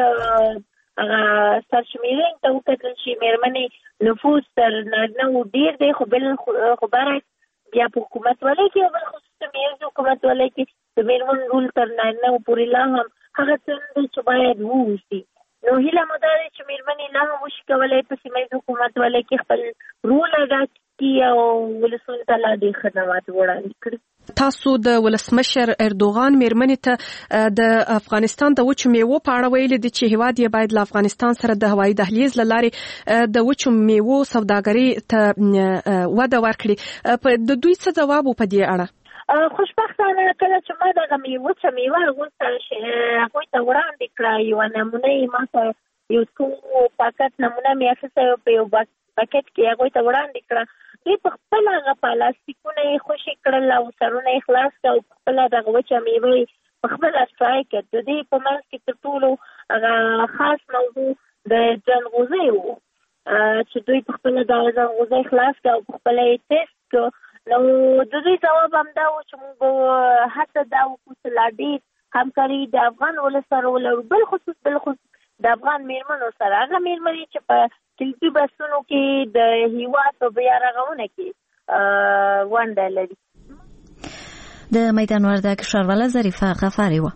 سرشمېرنې ته وکتل شي میرمنې نفوس تر نارینه‌وو ډېر دی، خو برعکس بیا په حکومت ولۍ کې او بالخصوص سیمه ییز حکومت ولۍ کې د میرمنو رول تر نارینه‌وو پورې لا هم هغه څه دی چې باید ووسي. نو هیله مو دا دی چې میرمنې لا هم وشي کولی په سیمه ییز حکومت ولۍ کې خپل رول ادا کړي او ولسونو ته لا ډېر خدمات وړاندې کړي. تاسو د ولسمشر اردوغان میرمنې ته د افغانستان د وچو میوو په اړه ویلي دي چې هیواد یې باید له افغانستان سره د هوایي دهلیز له لارې د وچو میوو سوداګرۍ ته وده ورکړي. د دوی څه ځواب و په دې اړه؟ خوشبختانه کله چې ما دغه وچه میوه هغوی ته وړاندې کړه، یوه نمونه یې ما ته یو څو پاکټ نمونه مې اخیستی په یو پاکټ کې هغوی ته وړاندې کړه. دوی په خپله هغه پلاستیکونه یې خوشې کړل او سرونه یې خلاص کړه او په خپله دغه وچه میوه یې په خپله ټرای کړه. د دې په منځ کې تر ټولو هغه خاص موضوع د ځنغوزۍ و چې دوی په خپله دغه ځنغوزۍ خلاص کړه او په خپله یې ټیسټ کړه. نو د دوی ځواب همدا و چې موږ به هڅه دا وکړو چې لا ډېر همکاري د افغان ولس سره ولرو، بالخصوص د افغان میرمنو سره، هغه میرمنې چې په کلتوري بحثونو کې د هیواد په بیا رغونه کې ونډه لري. د میدان وردګ ښاروالۍ ظریفه غفاري وه.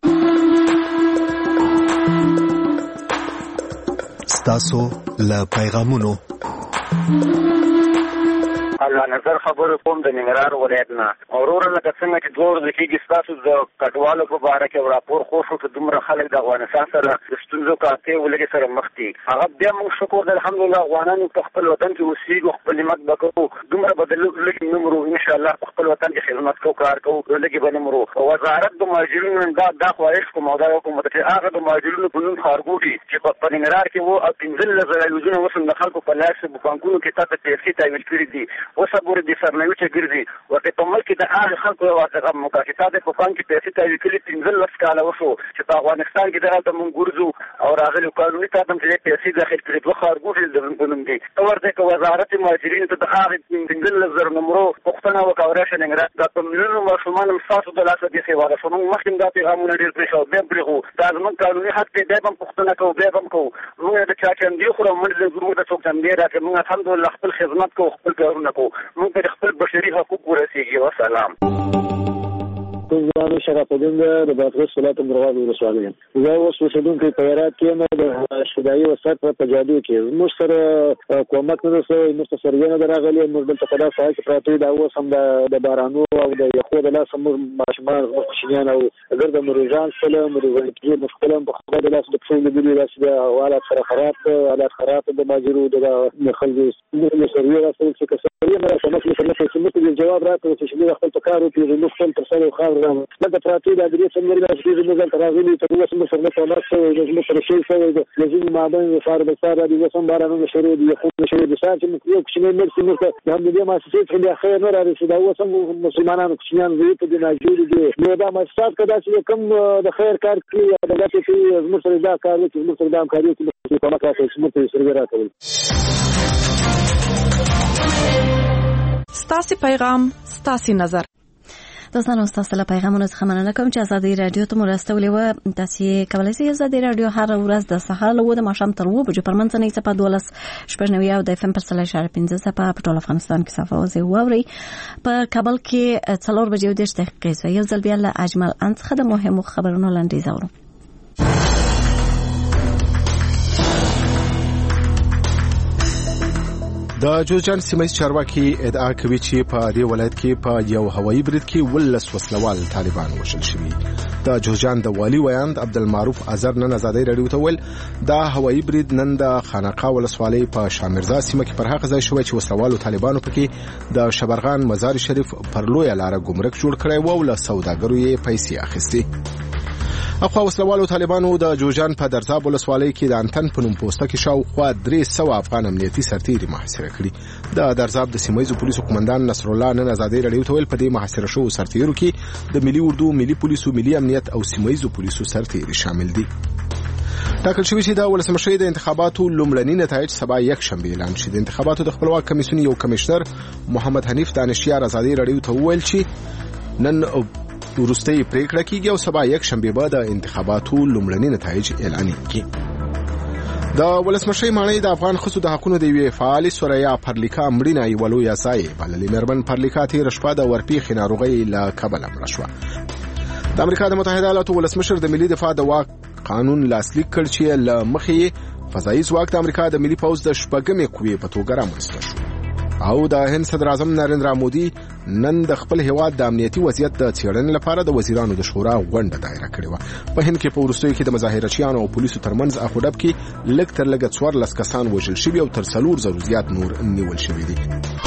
ستاسو له پیغامونو الله نظر خبرو کوم د ننګرهار ولایت نه. وروره لکه څنګه چې دوه ورځې کېږي ستاسو د کډوالو په باره کې راپور خور شو چې دومره خلک د افغانستان سره د ستونزو په اتې ولګې سره مخ دي. هغه بیا موږ شکر د الحمدلله افغانانو په خپل وطن کې اوسېږو، خپل نعمت به کوو، دومره به د لږ نه مرو، انشاءالله په خپل وطن کې خدمت کوو، کار کوو، لږې به نه مرو. وزارت د مهاجرینو دا خواهش کوم او دا کوم چې هغه د مهاجرینو په نوم ښارګوټي چې په ننګرهار کې وو او 15,000 یوزونه اوس هم د خلکو په لاس په بانکونو کې تاته پیسې تحویل کړي دي. اوس پورې د سرنوي چې ګرځي ورته په ملک کې د هغه خلکو هغه مکافات په بانک کې پیسې تحویل کړي 15 کاله وشو چې په افغانستان کې دغه موږ ګرځو او راغلي قانوني تادم چې پیسې داخل کړي دوه ښارګوټي د بنوم دي. ورته که وزارت مهاجرینو ته د هغه 15,000 نمبرو پوښتنه وکړه چې ننګرهار د مليونو ماشومان مسافر د لاسه دي خواله شو. موږ مخکې دا پیغامونه ډېر پرې شو، بیا پرېغو دا زموږ قانوني حق دی، بیا هم پوښتنه کوو، بیا هم کوو. موږ د چا چندې خورو، موږ د ګروپ د څوک چندې راکړو، موږ الحمدلله خپل خدمت کوو، خپل کارونه کوو، موږ د خپل بشري حقوق ورسېږي. وسلام. زمانو شرف الدین د بادغیس ولایت مرغاب ولسوالۍ زه اوس اوسېدونکی په هرات کې یم د شفدایي وسایط په جادو کې زموږ سره کومک نه رسوي موږ ته سرګنه دراغلي موږ دلته په داسې حال کې پراته دا اوس هم د بارانو او د یخو د لاس موږ ماشومان کوچنیان او اگر د مریضان سره مریضان کې مشکل په خبره د لاس د ټول د دې لاس د حالات سره خراب د ماجرو د خلکو د سروي راځي چې کسري نه راځي چې جواب راکړي چې موږ خپل کار وکړو موږ خپل تر څو خبر راځي دا پراته د دې څنګه راځي موږ تر راغلي ته اوس موږ سره په ناس او موږ سره شي سره د لازم معدن فار به سره د وسم بارانو شروع دي خو شروع دي ساعت موږ یو کوچنی مرسي موږ د هم دې مؤسسې څخه خیر نه راځي دا وسم مسلمانانو کوچنیان زی په دې ناجور دي نو دا مؤسسات کدا چې کوم د خیر کار کوي دا چې موږ سره دا کار کوي موږ سره دا کار کوي چې کومه کار کوي موږ سره راکوي ستاسو پیغام ستاسو نظر دوستانو تاسو له پیغامونو څخه مننه کوم چې ازادي رادیو ته مرستولې و تاسو کولای شئ ازادي رادیو هر ورځ د سهار له 9 ماښام تر 2 بجو پرمنځ نه صفه 12 او د FM پر 3.15 صفه په ټول افغانستان کې صفه او ووري په کابل کې 4 بجې د دقیقې یو ځل بیا له اجمل انڅخه د مهمو خبرونو لاندې زاورو د جوزجان سیمه چارواکي ادعا کوي چې په دې ولایت کې په یو هوایي برید کې ولس وسلوال طالبان وشل شوي د جوزجان د والی ویاند عبدالمعروف ازر نن ازادي رادیو ته ویل دا هوایي برید نن د خانقاه ولسوالۍ په شامرزا سیمه کې پر هغه ځای شوی چې وسلوالو طالبانو پکې د شبرغان مزار شریف پر لوی لار ګمرک جوړ کړی و او له سوداګرو یې پیسې اخیستي اخوا وسلوالو طالبانو د جوزجان په درزاب ولسوالۍ کې د انتن په نوم پوسټه کې شاوخوا 300 افغان امنیتي سرتیري محاصره کړي د درزاب د سیمایي پولیسو قومندان نصر الله نن ازادي رادیو ته ویل په دې محاصره شو سرتیرو کې د ملي اردو ملي پولیسو ملي امنیت او سیمایي پولیسو سرتیري شامل دي ټاکل شوی چې د ولسمشرۍ د انتخاباتو لومړني نتایج سبا یک شنبه اعلان شي د انتخاباتو د خپلواک کمیسیون یو کمشنر محمد حنیف دانشیار ازادي رادیو ته ویل چې نن ورستۍ پریکړه کیږي او سبا یک شنبه بعد د انتخاباتو لومړني نتایج اعلان کیږي د ولسمشرۍ معنی د افغان خصو د حقوقو د وی فعال سوریا پرلیکا مړینه یولو یا سای بللې مرمن پرلیکا تیر شپه د ورپیخ ناروغي لا قبل امر شو د امریکا د متحده ایالاتو ولسمشر د ملي دفاع د واک قانون لاسلیک کړ چې ل مخې فضایي ځواک د امریکا د ملي پوز د شپږمې قوې په توګه رامنځته شو او د هند صدر اعظم نریندرا مودي نن د خپل هیواد د امنیتي وضعیت د څېړنې لپاره د وزیرانو د شورا غونډه دایره کړې و په هند کې په وروستیو کې د مظاهرچیانو او پولیسو ترمنځ اخوډب کې لږ تر لږه 14 کسان وژل شوي او تر 400 زیات نور نیول شوي دي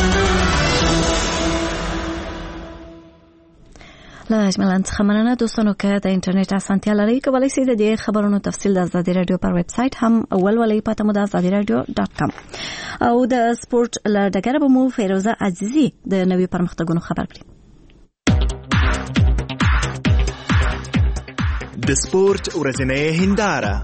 لا اجمالا څخه مننه دوستانو که د انټرنیټ اسانتیا لرئ کولای شئ د دې خبرونو تفصیل د ازادي رادیو پر ویب سټ هم ولولئ پته مو د azadiradio.com او د سپورت له ډګره به مو فیروزه عزیزی د نوي پرمختګونو خبر کړي د سپورت ورځنۍ هنداره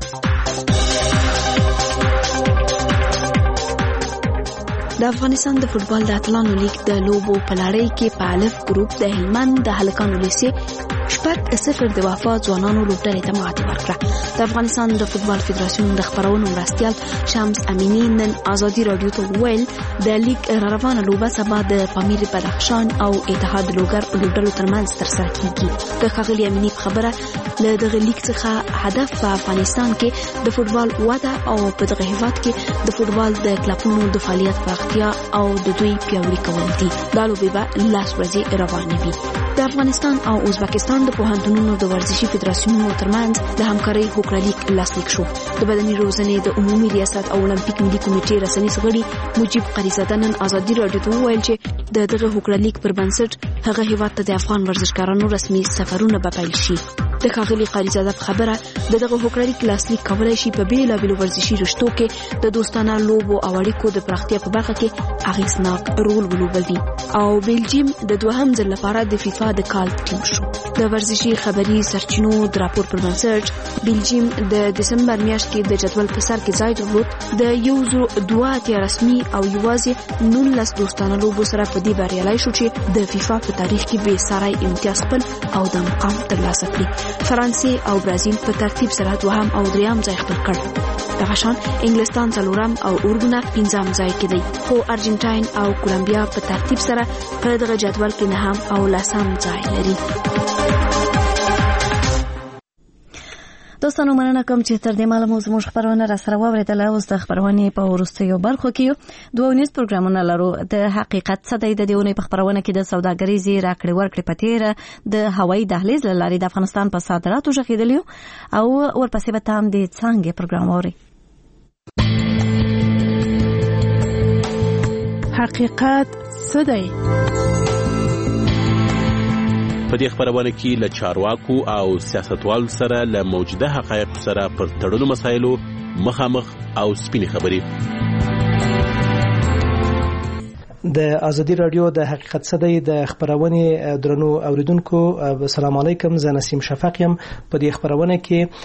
د افغانستان د فوتبال د اتلانو لیگ د لوبو په لړۍ کې په الف ګروپ د هلمند د هلکانو لیسې 0 د وفا ځوانانو لوبډلې ته ماتې ورکړه د افغانستان د فوتبال فدراسیون د خبرونو مرستیال شمس امینی نن ازادي رادیو ته ویل د لیگ روانه لوبه سبا د پامیر بدخشان او اتحاد لوبډلو ترمنځ ترسره کیږي د ښاغلي امینی په خبره له دغه لیگ څخه هدف په افغانستان کې د فوتبال وده او په دغه هیواد کې د فوتبال د کلبونو د فعالیت پراختیا او د دوی پیاوړي کول دي دا لوبې به لاس ورځې روانې وي د افغانستان او ازبکستان د پوهنتونونو د ورزشي فدراسیونونو ترمنځ د همکارۍ هوکړلیک لاسلیک شو د بدني روزنې د عمومي ریاست او اولمپیک ملي کمیټې رسنیز غړي مجيب قریزاده نن ازادي رادیو ته وویل چې د دغه هوکړلیک پر بنسټ هغه هیواد ته د افغان ورزشکارانو رسمي سفرونه به پیل شي د ښاغلي قریزاده په خبره دغه هوکړلیک لاسلیک کولای شي په بیلابیلو ورزشي رشتو کې د دوستانه لوبو او اړیکو د پراختیا په برخه کې اغیزناک رول ولوبوي او بلجیم د دوهم ځل لپاره د فیفا د کال ټیم شو د ورزشي خبري سرچینو د راپور پر بنسټ بلجیم د دسمبر میاشت کې د جدول په سر کې ځای درلود د 102 رسمي او یوازې 19 دوستانه لوبو سره په دې بریالي شو چې د فیفا په تاریخ کې به سارای امتیاز خپل او د مقام ترلاسه کړي فرانسې او برازیل په ترتیب سره دوهم او دریم ځای خپل کړ دغه شان انګلستان څلورم او اردن پنځم ځای کې دی خو ارجنټاین او کولمبیا په ترتیب سره په دغه جدول کې نهم او لسم ځای لري دوستانو مننه کوم چې تر دې مهاله مو زموږ خبرونه را سره واورېدله. اوس د خبرونې په وروستیو برخو کې 2 نیز پروګرامونه لرو. د حقیقت څه دی د دې اونۍ په خبرونه کې د سوداګریزې راکړې ورکړې په تېره د هوایي دهلیز له لارې د افغانستان په صادراتو غږېدلي او ورپسې به تام د څانګې پروګرام واورئ. حقیقت څه دی؟ په دې خبرونه کې له چارواکو او سیاستوالو سره له موجوده حقایقو سره پر تړلو مسایلو مخامخ او سپینې خبرې. د ازادي رادیو د حقیقت څه دی د خبرونه درنو اوریدونکو السلام علیکم. زه نسیم شفق یم. په دې خبرونه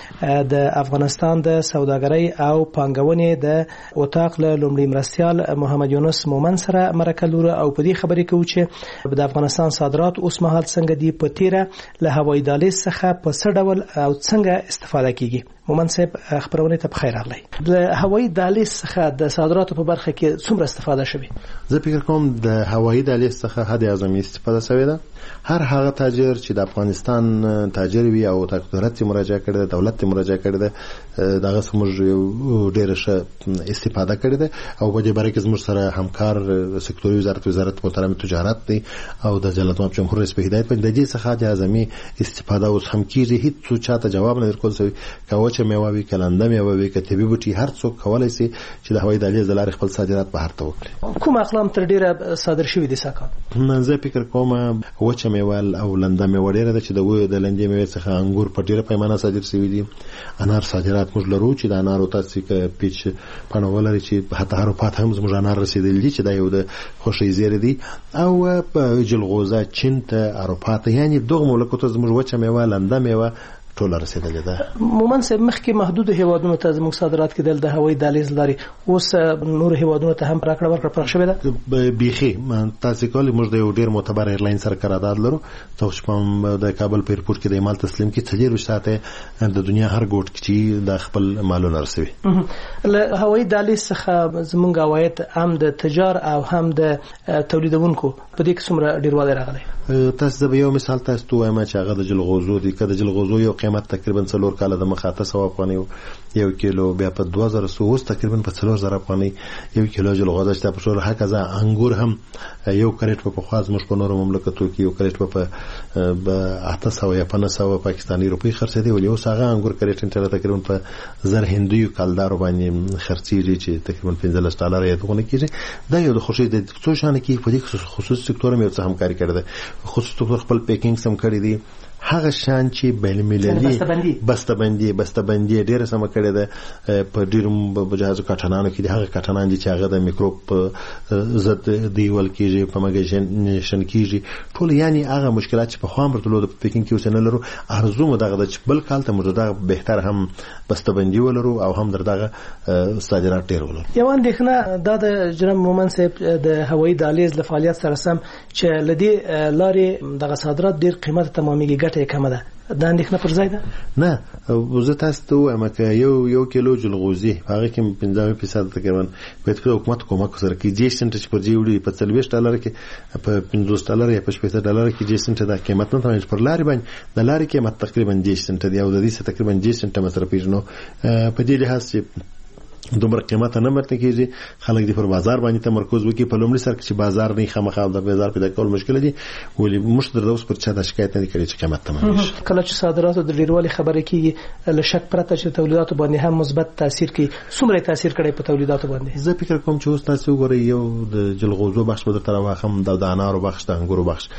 کې د افغانستان د سوداګرۍ او پانګونې د اتاق له لومړي مرستیال محمد یونس مومن سره مرکه لرو او په دې خبرې کې چې د افغانستان صادرات اوس مهال څنګه دي په تیره له هوایي دهلیز څخه په څه ډول او څنګه استفاده کیږي. مومن صاحب خبرونه ته بخیر راغلی. د هوایي دهلیز څخه د صادراتو په برخه کې څومره استفاده شوه؟ زه فکر کوم د هوایي دهلیز څخه حد اعظمي استفاده شوې ده. هر هغه تاجر چې د افغانستان تاجر وي او دولت مراجعه کړي ده، دولت مراجعه کړي ده، دغه سمج ډېر ښه استفاده کړي ده او په دې باره کې زموږ سره همکار سکتوري وزارت محترم تجارت دی او د جلالتمآب جمهور رئیس په هدایت باندې د دې څخه د اعظمي استفاده اوس هم کیږي. هیڅ چاته جواب نه ورکول شوی. کوچه میوه وی کلنده میوه وی کتبي بوټي هر څوک کولای شي چې د هوایي دهلیز د لارې خپل صادرات بهر ته وکړي. کوم اقلام تر ډیره صادر شوی دي ساکان؟ زه فکر کوم وچه میوه او لنده میوه ډیره ده چې د لندې میوه څخه انګور په ډیره پیمانه صادر شوی دي. انار صادرات موږ لرو چې د انارو تاسو کې پیچ پانو ولري چې حتی اروپا هم زموږ انار رسیدلی دي چې دا یو د خوشی زیری دي او په جلغوزه چین ته اروپا ته یعنی دغه مملکت زموږ وچه میوه لنده میوه ټول رسیدلې ده. مومن صاحب مخکې محدود هیوادونو ته زموږ صادرات کېدل د هوایي دهلیز لري، اوس نور هیوادونو ته هم راکړه ورکړه پراخ شوې ده. بیخي تاسو کولای موږ د یو ډیر معتبر ایرلاین سره قرارداد لرو. تاسو په د کابل په ایرپورټ کې د مال تسلیم کې 40 ساعته د دنیا هر ګوټ کې د خپل مالونه رسوي. له هوایي دهلیز څخه زموږ عواید هم د تجار او هم د تولیدونکو په دې کې څومره ډیروالی راغلی؟ تاسو د یو مثال تاسو ته وایم چې هغه د جلغوزو دي. کله جلغوزو یو قیمت تقریبا 4 کال د مخه 800 افغانۍ یو کیلو، بیا په 2000 اوس تقریبا په 4000 افغانۍ یو کیلو جلغوزه شته. په ټول حق ځا انګور هم یو کریټ په خواز مش په نورو مملکتو کې یو کریټ په 800 یا 500 پاکستاني روپۍ خرڅ دي. ولې اوس هغه انګور کریټ انټر تقریبا په 1000 هندي کالدار باندې خرڅيږي چې تقریبا $15 یا دغه کېږي. دا یو د خوشي د څو شان کې په دې خصوصي سکتور مې څه همکاري کړې ده. خصوصي سکتور خپل پیکینګ سم کړی دي. هغه شان چې بین المللي بسته‌بندي ډېر سم کړی ده په ډیرم بجازو کټانانو کې. هغه کټانان دي چې هغه د میکروب ضد دیول کېږي په مګژن کېږي ټول، یعنی هغه مشکلات چې په خام برتلو د پیکینګ کې وسنه لرو. ارزو مدغه د بل کال ته مجدد بهتر هم بسته‌بندي ولرو او هم دغه صادرات ډېر ولرو. یو اندېښنه د جناب مومن صاحب د هوایي دهلیز له فعالیت سره سم چې لدی لارې دغه صادرات ډېر قیمت تمامېږي، ګټه کمه ده. دا اندېښنه پر ځای ده؟ نه، زه تاسو ته وایم چې یو کیلو جلغوزي هغه کې 15% تقریبا په حکومت کومک سره کې 10 سنت چې پر جوړي په $40 کې په $15 یا په $15 کې 10 سنت د قیمت نه تمام پر لارې باندې د لارې قیمت تقریبا 10 سنت دی او د دې تقریبا 10 سنت مصرف پیژنو. په دې لحاظ چې دومره قیمت نه مرته کیږي، خلک دې پر بازار باندې تمرکز وکړي. په لومړي سر کې چې بازار نه خامخا د بازار پیدا کول مشکل دي، ولې مشتری د اوس پر چا د شکایت نه کوي چې قیمت تمام شي. کله چې صادراتو د ډیروالي خبره کیږي له شک پرته چې تولیداتو باندې هم مثبت تاثیر کوي. څومره تاثیر کړي په تولیداتو باندې؟ زه فکر کوم چې اوس تاسو وګورئ یو د جلغوزو بخش په تر واخم د انارو بخش د انګورو بخش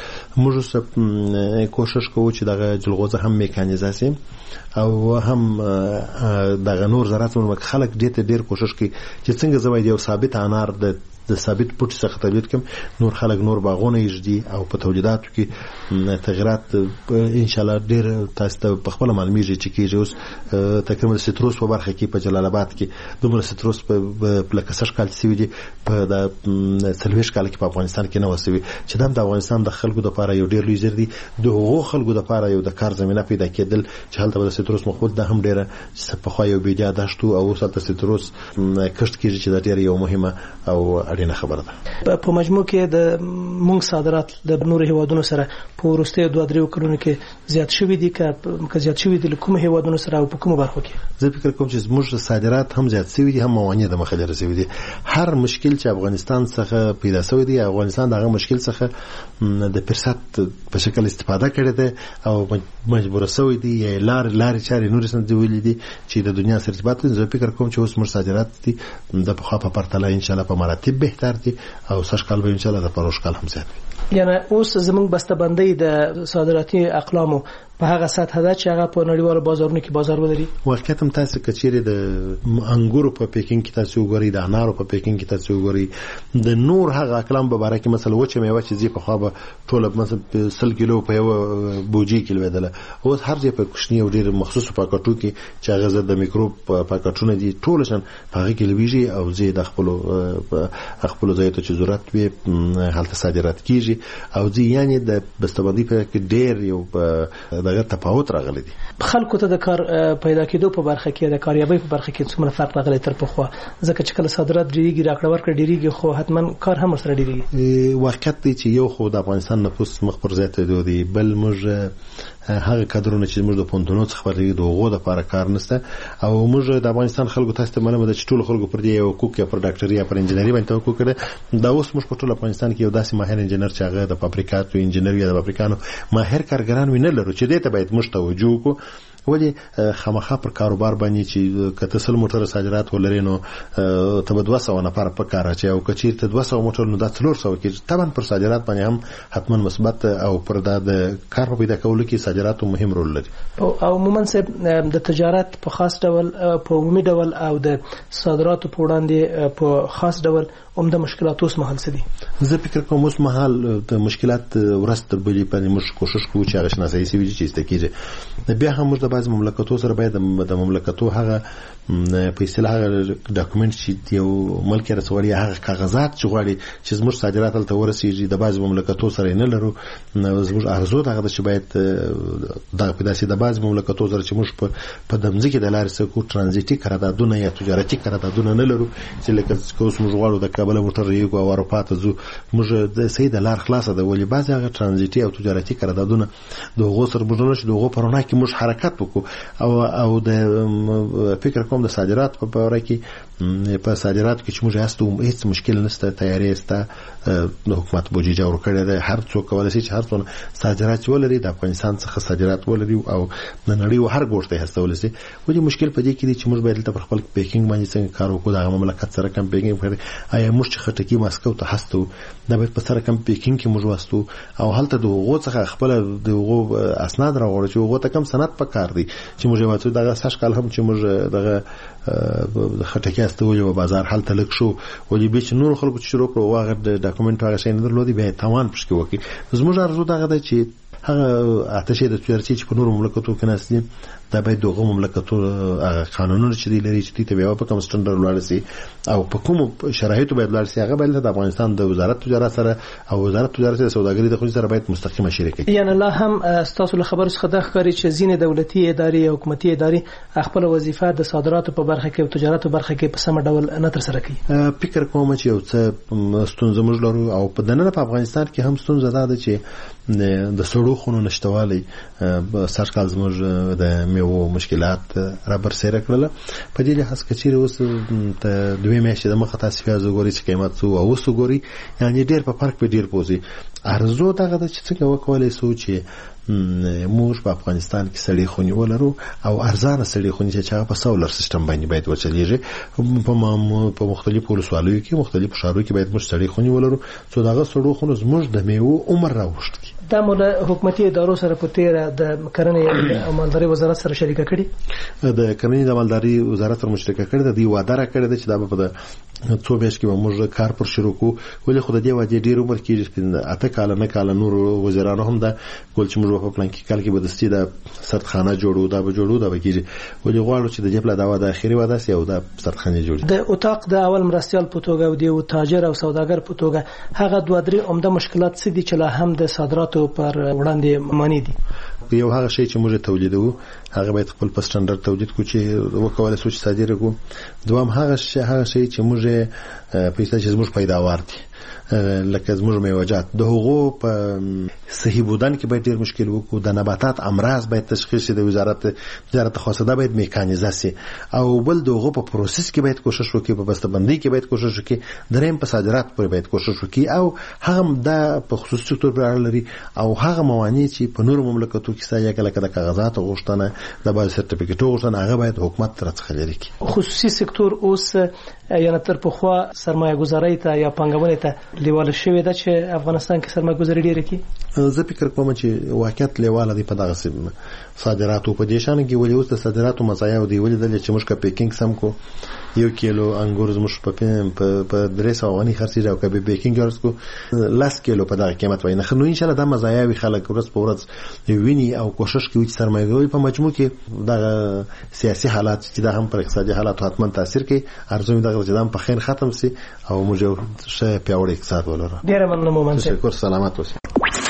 موږ کوشش کوو چې دغه جلغوزه هم میکانیزاسي او هم دغه نور زراعت ملک خلک ډېر کوشش کوي چې څنګه زوید یو ثابت انار د ثابت پټ څخه تولید کوم. نور خلک نور باغونه یږدي او په تولیداتو کې تغیرات ان شاء الله ډېر تاسو ته په خپل معلومیږي چې کېږي. اوس تقریبا سټروس په برخه کې په جلال آباد کې دومره سټروس په پلکسش کال سی وي په د سلويش کال کې په افغانستان کې نه وسوي چې د افغانستان د خلکو لپاره یو ډېر لوی زر دي. د هغو خلکو لپاره یو د کار زمينه پیدا کېدل چې هلته د سټروس مخول د هم ډېره په خو یو بيدیا داشتو او اوس د سټروس کښت کېږي چې د ډېر یو مهمه او اړینه خبره ده. په مجموع کې د موږ صادرات د نورو هیوادونو سره په وروستیو 2-3 کلونو کې زیات شوي دي که زیات شوي دي له کوم هیوادونو سره او په کومو برخو کې؟ زه فکر کوم چې زموږ صادرات هم زیات شوي دي، هم موانع د مخه لري شوي دي. هر مشکل چې افغانستان څخه پیدا شوی دی، افغانستان دغه مشکل څخه د فرصت په شکل استفاده کړې ده او مجبور شوی دی یا لارې چارې نور څه دی ویلي دي چې د دنیا سره ارتباط لري. زه فکر کوم چې اوس موږ صادرات دي د پخوا په پرتله ان شاء الله په مراتب بهتر دي او سږ کال به ان شاء الله د پروش کال هم زیات وي. یعنی اوس زموږ بسته‌بندي د صادراتي اقلامو په هغه سطح ده چې هغه په نړیوالو بازارونو کې بازار ولري. واقعیت هم تاسو کچېره د انګورو په پیکینګ کې تاسو وګورئ، د انارو په پیکینګ کې تاسو وګورئ، د نور هغه اقلام په اړه کې مثلا وچه میوه چې زی په خوا به ټول مثلا 100 کیلو په یو بوجي کې لویدله، اوس هر ځای په کوچنی او ډیر مخصوص پاکټو کې چې هغه زده میکروب پاکټونه دي ټول شان هغه کې لويږي او زی د خپل ځای ته چې ضرورت وي حالت صادرات کیږي او زی یعنی د بسته‌بندي په کې ډیر یو دغه تفاوت راغلی دی. خلکو ته د کار پیدا کېدو په برخه کې د کاریابۍ په برخه کې څومره فرق راغلی تر پخوا؟ ځکه چې کله صادرات ډیریږي راکړه ورکړه ډیریږي خو حتما کار هم سره ډیریږي. واقعیت دی چې یو خو د افغانستان نفوس مخ پر زیات دی، بل موږ هغه کادرونه چې موږ د پونتونو څخه خبرې د غو د لپاره کار نشته او موږ د افغانستان خلکو تاسو ته معلومه ده چې ټول خلکو پر دې یو کوک یا پر ډاکټري یا پر انجنیری باندې توکل کړي. دا اوس موږ په ټول افغانستان کې یو داسې ماهر انجنیر چې هغه د فابریکاتو انجنیری یا د فابریکانو ماهر کارګران ویني لرو چې دې ته باید موږ توجه وکړو. ولی خامخا پر کاروبار باندې چې کته سل موټر صادرات ولري نو ته 200 نفر په کار اچي او کچیر ته 200 موټر نو د 400 کې طبعا پر صادرات باندې هم حتما مثبت او پر د کار پیدا کولو کې صادرات مهم رول لري. او عموما د تجارت په خاص ډول په عمومي ډول او د صادراتو په وړاندې په خاص ډول د مشکلات اوس مهال څه دي؟ زه فکر کوم اوس مهال د مشکلات ورسته بلی باندې موږ کوشش کوو چې هغه شناسایی سي چې استکیږي. بیا هم موږ د بعض مملکتو سره باید د مملکتو هغه په اصطلاح هغه ډاکومنت چې یو ملک رسولي هغه کاغذات چې غواړي چې زموږ صادرات ته ورسیږي د بعض مملکتو سره نه لرو. زموږ ارزو دغه چې باید د پیداسي د بعض مملکتو سره چې موږ په دمځ کې د لارې سکو ترانزیتي قراردادونه یا تجارتي قراردادونه نه لرو چې لکه اوس موږ غواړو د کابل موټر یو او اروپا ته ځو موږ د سید لار خلاصه ده ولی بعض هغه ترانزیتي او تجارتي قراردادونه د غوسر بجونه چې دغه پرونه کې موږ حرکت وکړو او د فکر کوم د صادرات په اړه کې په صادرات کې چې موږ هستو هیڅ مشکل نشته، تیاری سته، د حکومت بودجه ور کړی ده، هر څوک کولای شي چې هر څون صادرات ولري د افغانستان څخه صادرات ولري او د نړۍ هر ګوټ ته هستول شي. ولې مشکل په دې کې دی چې موږ باید په خپل پیکینګ باندې څنګه کار وکړو، د مملکت سره کم پیکینګ وکړو. آیا موږ چې خټکی ماسکو ته هستو دا باید په سره کم پیکینګ کې موږ وستو او هلته د غو څخه خپل د غو اسناد راوړو چې غو ته کم سند پکار دي چې موږ وایو دغه سږ کال هم چې موږ دغه خټکی استولې په بازار هلته لک شو ولې به چې نور خلکو چې شروع کړو واغه د ډاکومنت هغه شي نه درلودي به تمام پښکې وکي. زموږ ارزو دغه د چې هغه آتشه د تجارت چې په نور مملکتو کې نسلي دا باید دغه مملکتو قانونونه چې دی لري چې ته بیا په کوم سټنډرډ ولاړ شي او په کوم شرایطو باید ولاړ شي هغه باید د افغانستان د وزارت تجارت سره او وزارت تجارت او سوداګرۍ د خو سره باید مستقیمه شریکه. یعنی الله هم تاسو له خبرو څخه د ښکاری چې ځینې دولتي ادارې او حکومتي ادارې خپل وظیفه د صادراتو په برخه کې او تجارت په برخه کې په سم ډول نه تر سره کوي. فکر کوم چې یو څه ستونزه موږ لرو او په دننه په افغانستان کې هم ستونزه ده چې د سړو خونو نشټوالي سږ کال زموږ د میوو مشکلات را برسېره کړل. په دې لحاظ کې چې اوس ته دوی میاشتې د مخه تاسو پیازو ګوري چې قیمت څو او وسو ګوري یعنی ډېر په فرق په ډېر پوزي ارزو دغه چې څنګه وکولای سو چې موږ په افغانستان کې سړې خونې ولرو او ارزانه سړې خونې چې هغه په سولر سیستم باندې باید وچلیږي. په مختلفو ولسوالیو کې مختلفو ښارونو کې باید موږ سړې خونې ولرو چې دغه سړو خونو زموږ د میوو عمر راوښت کی. دا موږ حکومتي ادارو سره په تیر د کرنې او مالداري وزارت سره شریکه کړي. د کرنې او مالداري وزارت سره مشترکه کړي د دې وعده را کړې چې دا په څو میاشتې کې موږ کار پر شروع کوو. ولې خو د دې وعده ډیر عمر کې اته کال نه کال نور وزیرانو هم دا ګول چې موږ په پلان کې کال کې بدستي د سردخانه جوړو دا به جوړو دا به کېږي. ولې غواړو چې د دې په دا وعده اخیری وعده سي او دا سردخانه جوړي. د اتاق د اول مرستيال په توګه او د تاجر او سوداګر په توګه هغه دوه درې عمده مشکلات څه دي چې لا هم د صادراتو پر وړاندې مانی دي؟ په یو هغه شی چې موږ تولیدو هغه باید خپل په سټانډرډ تولید کو چې وکولای شو چې صادره کو. دوام هغه شی چې موږ پیسې چې موږ پیداوار دي لکه زموږ میوجات د هغو په صحیح بودن کې باید ډیر مشکل وکړو. د نباتات امراض باید تشخیص شي، د وزارت خاصه ده باید میکانیزه شي، او بل دغه په پروسس کې باید کوشش وکړي، په بسته‌بندۍ کې باید کوشش وکړي، دریم په صادرات پورې باید کوشش وکړي، او هغه د په خصوصي سکتور پر اړه لري، او هغه موانع چې په نورو مملکتو کې سایه کله د کاغذات غوښتنه د باید سرټیفیکټ غوښتنه هغه باید حکومت ترڅخه لري کی. خصوصي سکتور اوس یا تر پخوا سرمایه گذاري ته یا پنګونې ته لیواله شوې ده چې افغانستان کې سرمایه گذاري ډیره کی. زه فکر کوم چې واقعیت لیواله دی په دغه صادراتو په دې شان کې ولې اوس د صادراتو مزایا دی ولې د چې موږ کا پیکینګ سم کو 1 کیلو انګور زموږ په 300 غني خرڅي راو کبي پیکینګ ورسکو لاس کیلو په دغه قیمت وای نه. نو ان شاء الله د مزایا وی خلک ورځ په ورځ ویني او کوشش کوي چې سرمایه گذاري په مجموع کې د سیاسي حالات چې د هم پر اقتصادي حالات حتما تاثیر کوي. ارزو دغه چې په خیر ختم سي او موږ یو ښه پیاوړی اقتصاد ولرو. ډیره مننه. تشکر. سلامت اوسئ.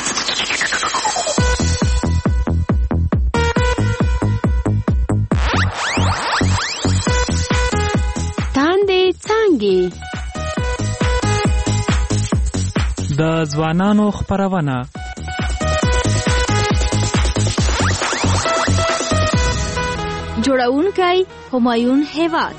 د ځوانانو خبرونه جوړونکی همایون هیواد.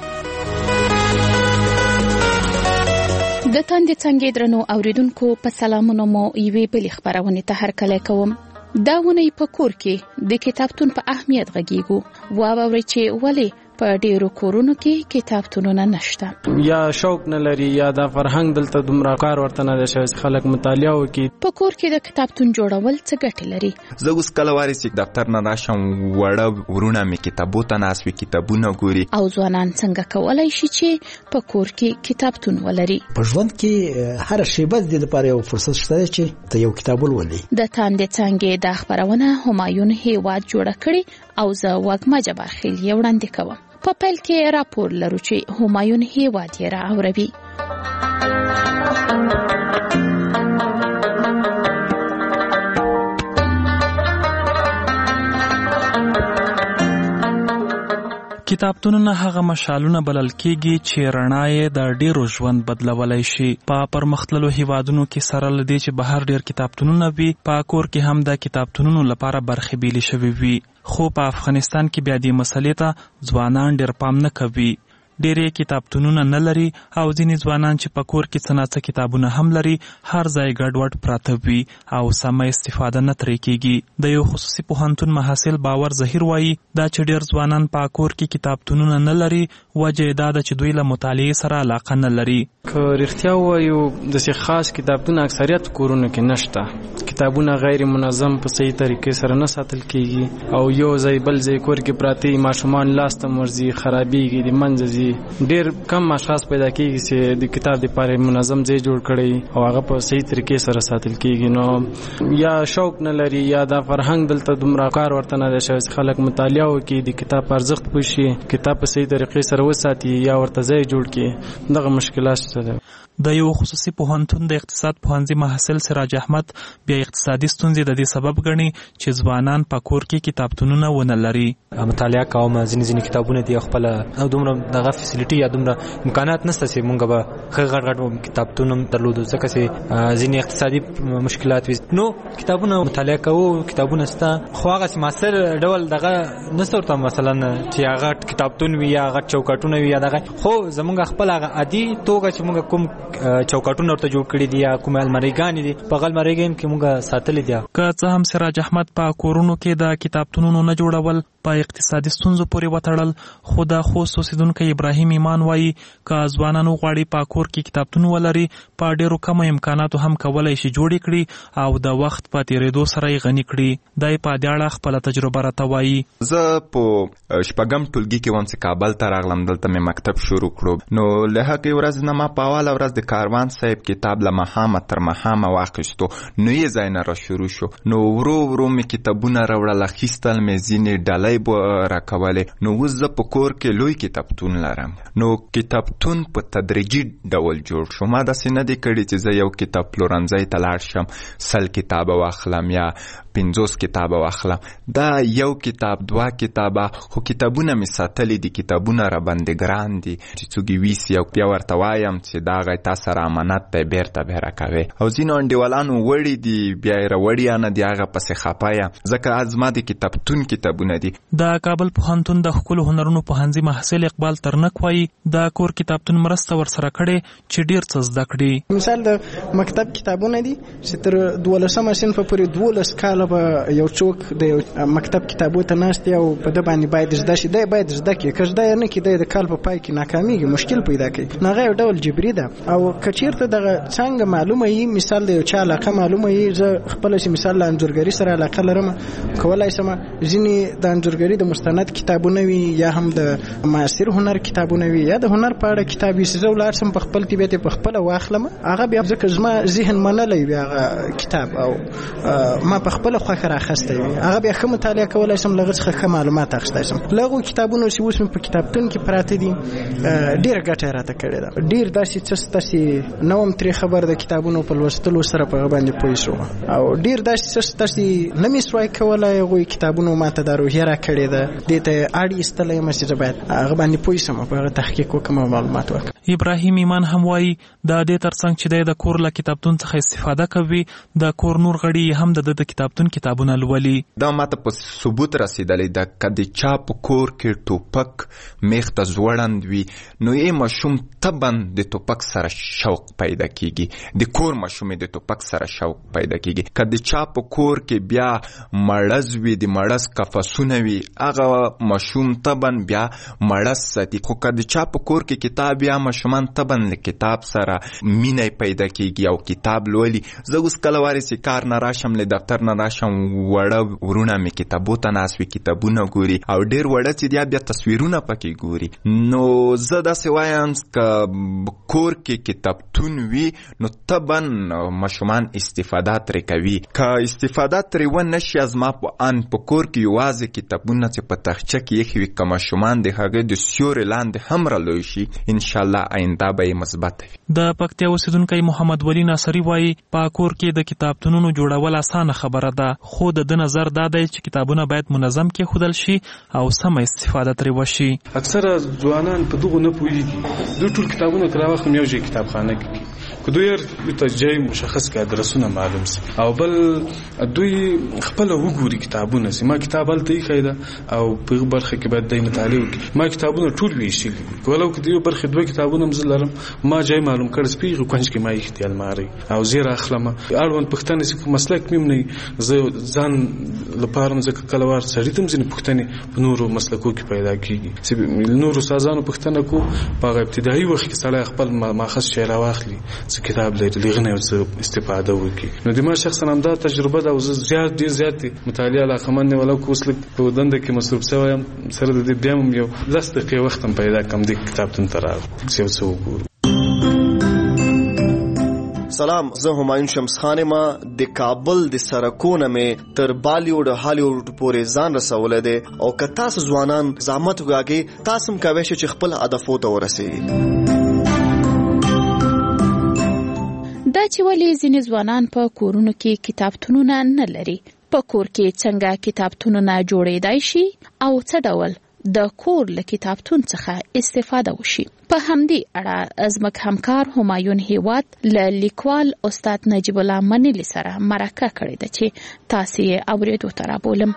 د تاندې څنګه درنو اوریدونکو په سلامونو مو یوې بلې خبرونه ته هرکلی کوم. دا ونې په کور کې د کتابتون په اهمیت غږیږو. واورئ چې ولې په ډیرو کورونو کې کتابتونونه نشته، یا شوق نه لري، یا د فرهنګ دلته دومره کار ورته نه شوی خلک مطالعه وکړي. په کور کې د کتابتون جوړول څه ګټې لري؟ زه اوس کله واري چې دفتر نه راشم وړه ورونه مې کتابو ته ناست وي، کتابونه ګوري. او ځوانان څنګه کولای شي چې په کور کې کتابتون ولري؟ په ژوند کې هر شیبه د لپاره یو فرصت شته چې ته یو کتاب ولولې. د تاندې څنګه د خبرونه همایون هیواد جوړ کړي او زه وګما جبار خیل یې وړاندې کوم. په پیل کې راپور لرو چې همایون هیواد یې راوړي. کتابتونونه هغه مشالونه بلل کېږي چې رڼا یې د ډیرو ژوند بدلولای شي. په پرمختللو هیوادونو کې سره لدی چې بهر ډیر کتابتونونه وي، په کور کې هم د کتابتونونو لپاره برخې بیلې شوي وي. خو په افغانستان کې بیا دې مسلې ته ځوانان ډیر پام نه کوي. ډېرې کتابتونونه نه لري او ځینې ځوانان چې په کور کې څه ناڅه کتابونه هم لري هر ځای ګډوډ پراته وي او سمه استفاده نه ترې کېږي. د یو خصوصي پوهنتون محصل باور ظهیر وایي دا چې ډېر ځوانان په کور کې کتابتونونه نه لري وجه یې دا ده چې دوی له مطالعې سره علاقه نه لري. که رښتیا ووایو داسې خاص کتابتون اکثریت کورونو کې نشته. کتابونه غیر منظم په صحیح طریقې سره نه ساتل کېږي او یو ځای بل ځای کور کې پراته ماشومان لاس ته ورځي، خرابېږي، د منځه ځي. ډیر کم اشخاص پیدا کیږي چې د کتاب لپاره منظم ځای جوړ کړي او هغه په صحیح طریقې سره ساتل کیږي. نو یا شوق نه لري یا د فرهنګ دلته دومره کار ورته نه شوی خلک مطالعه وکړي، د کتاب ارزښت پوښي، کتاب په صحیح طریقې سره وساتي یا ورته ځای جوړ کړي. دغه مشکلات شته. د یو خصوصي پوهنتون د اقتصاد پوهنځي محصل سراج احمد بیا اقتصادي ستونزې د دې سبب ګڼي چې ځوانان په کور کې کتابتونونه ونه لري. مطالعه کوم ځینې کتابونه دي خپل او دومره دغه فیسیلیټي یا دومره امکانات نشته چې مونږ به ښه غټ کتابتون درلودو ځکه چې ځینې اقتصادي مشکلات وي. نو کتابونه مطالعه کوو، کتابونه سته خو هغه ماستر ډول دغه نشته ورته مثلا چې هغه کتابتون وي یا هغه چوکاټونه وي یا دغه. خو زمونږ خپل هغه عادي توګه چې مونږ کوم چوکاټونه ورته جوړ کړي دي یا کوم الماریګانې دي په الماریګان کې مونږ ساتلې دي. که څه هم سراج احمد په کورونو کې د کتابتونونو نه جوړول په اقتصادي ستونزو پورې وتړل، خو د خوست اوسیدونکی ابراهیم ایمان وایي که ځوانانو غواړي په کور کې کتابتون ولري په ډیرو کمو امکاناتو هم کولای شي جوړ کړي او د وخت په تیریدو سره یې غني کړي. دای په دې اړه خپل تجربه راته وایي. زه په شپږم ټولګي کې وم چې کابل ته راغلم، دلته مې مکتب شروع کړو. نو له هغې ورځې نه ما په اوله ورځ د کاروان صاحب کتاب له ماښامه تر ماښامه واخیستو. نو یې ځای نه را شروع شو. نو ورو ورو مې کتابونه راوړل، اخیستل مې ځینې ډالۍ ډالۍ به راکولې. نو اوس زه په کور کې لوی کتابتون لرم. نو کتابتون په تدریجي ډول جوړ شو. ما داسې نه دی کړی چې زه یو کتاب پلورنځۍ ته لاړ شم 100 کتابه واخلم یا 50 کتابه واخلم. دا یو کتاب 2 کتابه خو کتابونه مې ساتلي دي. کتابونه را باندې ګران دي چې څوک یې ویسي او بیا ورته وایم چې دا غي تا سره امانت دی بیرته به راکوي. او ځینو انډیوالانو وړي دي بیا یې راوړي نه دی هغه پسې خپایا ځکه ازما د کتابتون کتابونه دي. د کابل پوهنتون د ښکلو هنرونو پوهنځي محصل اقبال ترنک وایي د کور کتابتون مرسته ورسره کړې چې ډیر څه زده کړي. مثال د مکتب کتابونه دي چې تر 12مه صنف پورې 12 کاله به یو څوک د مکتب کتابو ته ناست او په د باندې باید زده شي. دی باید زده کړي که زده نه کړي د کال په پای کې ناکامیږي مشکل پیدا کوي. هغه یو ډول جبري ده. او کچیرته دغه څنګه معلومه یي مثال د یو چا علاقه معلومه یي زه خپل شي مثال له انځورګری سره علاقه لرم کولای شم ځینې د انځورګری د مستند کتابونه وي یا هم د معاصر هنر کتابونه وي یا د هنر په اړه کتاب یې زه ولر سم په خپل طبيعت په خپل واخلم هغه بیا ځکه زما ذهن منلې بیا کتاب او ما په خپل خوخه راخسته وي هغه بیا کوم مطالعه کولای شم لږ څه معلومات اخستای شم. لغه کتابونه چې اوس په کتابتون کې پراته دي ډیر ګټه راته کړې ده. ډیر داسې څه تاسو نوم ترې خبر د کتابونو په لوستلو سره په باندې پوه شو او ډیر داسې څه تاسو نمې سوای کولای غوي کتابونو ماته د روحیه را کړې ده د ته اړ استلې مسجد باید هغه باندې پوه شم په تحقیق وکم معلومات وکم. ابراهیم ایمان هم وایي د دې ترڅنګ چې د کور له کتابتون څخه استفاده کوي د کور نور غړي هم د کتابتون کتابونه لولي. دا ماته په ثبوت رسیدلې ده کدي چا په کور کې ټوپک میخته زوړند وي نو یې مشوم تبن د ټوپک سره شوق پیدا کیږي. د کور مشوم د ټوپک سره شوق پیدا کیږي. کدي چا په کور کې بیا مړز وي د مړز قفسونه وي هغه مشوم تبن بیا مړز ساتي. خو کدي چا په کور کې کتاب یا مشومان تبن له کتاب سره مینه پیدا کیږي او کتاب لولي. زه اوس کله واري کار نه راشم له دفتر نه راشم وړه ورونه می کتابو ته ناس وی کتابونه ګوري او ډیر وړه چې بیا تصویرونه پکې ګوري. نو زه دا سوایم ک کور کې کتابتون وی نو تبن مشومان استفاده ترې کوي. که استفاده ترې و نشي از ما په کور کې یوازې کتابونه چې په تخچه کې یې وي که مشومان د هغه د سیوري لاندې هم رالوی شي ان شاء الله آینده به مثبت وي. د پکتیا اوسیدونکی محمد ولی ناصری وایي په کور کې د کتابتونونو جوړول اسانه خبره ده خو د نظر دا دی چې کتابونه باید منظم کې خودل شي او سم استفاده ترې وشي. اکثره ځوانان په دغه نه پوهیږي. دوی ټول کتابونه کراوه خو یو ځای کتابخانه کې دوی ته ځای مشخص کې ادرسونه معلوم سي او بل دوی خپل وګوري کتابونه سي. ما کتاب هلته یې خیده او په برخه کې باید د مطالعه وکړي. ما کتابونه ټول ویشي ولو کې یو برخه 2 کتابونه مزلرم ما ځای معلوم کړ سپیغه کوم کې ما اختیار ماري او زیر اخلم اړوند پښتنه سي مسلک مم نه زه ځان لپاره ځکه کلوار سړی تم ځنه پښتنه په نورو مسلکو کې پیدا کیږي چې نورو سازانو پښتنه کو په ابتدایي وخت کې سړی خپل ماخذ شعر واخلي کتاب لري لغنه استفاده وکړي. نو د ما شخصا هم دا تجربه ده او زیات مطالعه علاقمند نه ولا کوسل په دنده کې مصروف شوم سره د دې بیا یو 10 دقیقې وخت هم پیدا کوم د کتابتون تراغ څه وګورم. سلام زه همایون شمس خان ما د کابل د سرکونه مې تر بالیوډ هالیوډ پورې ځان رسولې ده او که تاسو ځوانان زحمت وکړئ تاسو هم کوئ چې خپل هدفو ته ورسیږئ. دا چې ولې ځینې ځوانان په کورونو کې کتابتونونه نه لري په کور کې څنګه کتابتونونه جوړېدای شي او څه ډول د کور له کتابتون څخه استفاده وشي. په همدې اړه زموږ همکار همایون هیواد له لیکوال استاد نجیب الله منلی سره مرکه کړې ده چې تاسو یې اورېدو ته رابولم.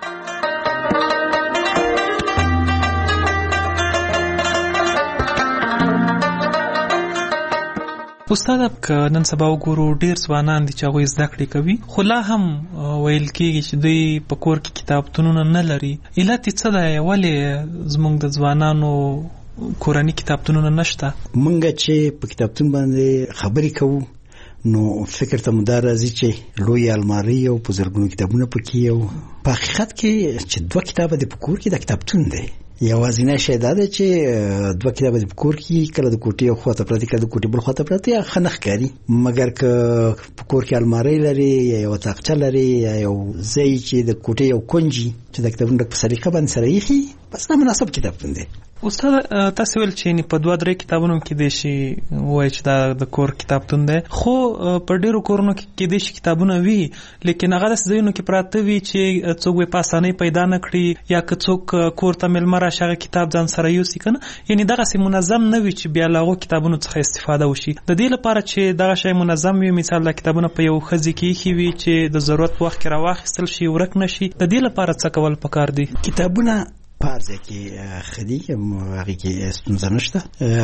استاد که نن سبا وګورو ډیر ځوانان دي چې هغوی زده کړې کوي خو لا هم ویل کېږي چې دوی په کور کې کتابتونونه نه لري. علت یې څه دی ولې زموږ د ځوانانو کورني کتابتونونه نشته؟ مونږ چې په کتابتون باندې خبرې کوو نو فکر ته مو دا راځي چې لوی الماري او په زرګونو کتابونه پکې او په حقیقت کې چې 2 کتابه د په کور کې د کتابتون دی یوازینی شی دا ده چې دوه کتابه د کور کې کله د کوټې یو خواته پراته کله د کوټې بل خواته پراته ښه نه ښکاري، مګر که په کور کې المارۍ لري یا یو تاقچه لري یا یو ځای چې د کوټې یو کنجي چې د کتابونو په سلیقه باندې سره ایښي، بس دا مناسب کتابتون دی. استاد تاسو ویل چې په 2-3 کتابونو کې د شي وای چې دا د کور کتابتون دی، خو په ډیرو کورونو کې د شي کتابونه وی، لیکن هغه د ځایونو کې پراته وی چې څوک په اسانۍ پیدا نه کړي یا که څوک کور ته ملمه راشي هغه کتاب ځان سره یوسي کنه، یعنی دغه سي منظم نه وي چې بیا لاغو کتابونو څخه استفاده وشي. د دې لپاره چې دغه شی منظم وي، مثال د کتابونه په یو خزي کې وي چې د ضرورت په وخت کې راواخیستل شي ورک نشي، د دې لپاره څه کول پکار دي؟ کتابونه پارځه کې خدي هغه کې ستونزه نشته،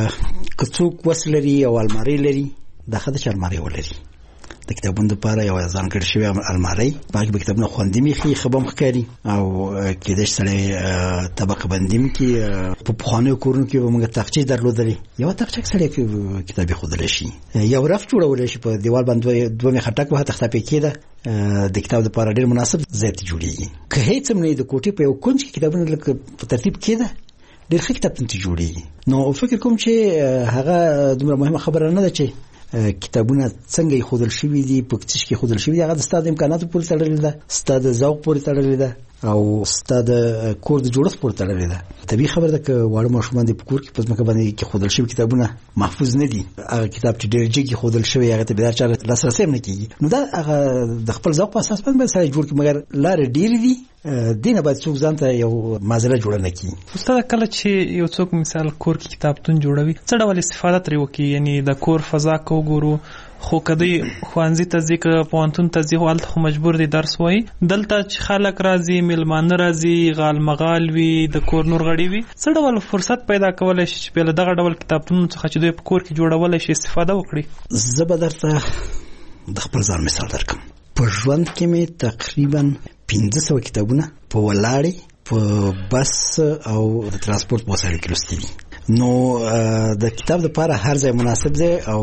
که څوک وس لري او المارۍ لري دا خدای چې المارۍ ولري د کتابونو لپاره یو ځانګړی شوی المارۍ باقي به کتابونه خوندې میخي خبم ښکاري او کېدای شي سړی طبقه بندیم کې په پخوانیو کورونو کې به موږ تاقچې درلودلې، یو تاقچه کې سړی کتاب ایښودلی شي، یو رف جوړولی شي په دیوال باندې دوه مې خټک وه تخته پې کېده د کتاب لپاره ډېر مناسب ځای ته جوړېږي. که هیڅ هم نه د کوټې په یو کونج کې کتابونه لکه په ترتیب کېده ډېر ښه کتابتون ته جوړېږي. نو فکر کوم چې هغه دومره مهمه خبره نه ده چې کتابونه څنګه ایښودل شوي دي، په څه کې ایښودل شوي دي، هغه د ستا د امکاناتو پورې تړلې ده، ستا د ذوق پورې تړلې ده او ستا د کور د جوړښت پورې تړلې ده. طبیعي خبره ده که واړه ماشومان دي په کور کې په ځمکه باندې ایښودل شوي کتابونه محفوظ نه دي، هغه کتاب چې ډېر جګ ایښودل شوی هغه ته بیا چا لاسرسی هم نه کېږي، نو دا هغه د خپل ذوق په اساس باندې سړی جوړ کړي، مګر لارې ډېرې دي دینه باید څوک ځان ته یو معذره جوړه نه کړي. استاد کله چې یو څوک مثال کور کې کتابتون جوړوي څه ډول استفاده ترې وکړي، یعنی د کور فضا که وګورو، خو کدی خوانځي ته ځي که پوهنتون ته ځي هلته خو مجبور دي درس وایي، دلته چې خلک راځي میلمانه راځي غال مغال وي د کور نور غړي وي، څه ډول فرصت پیدا کولی شي چې بیا له دغه ډول کتابتونونو څخه چې دوی په کور کې جوړولی شي استفاده وکړي؟ زه به درته د خپل ځان مثال درکړم. په ژوند کې مې تقریبا 1500 کتابونه په ولاړې په بس او د ترانسپورت په وسایلو کې لوستي دي. نو د کتاب لپاره هر ځای مناسب دی او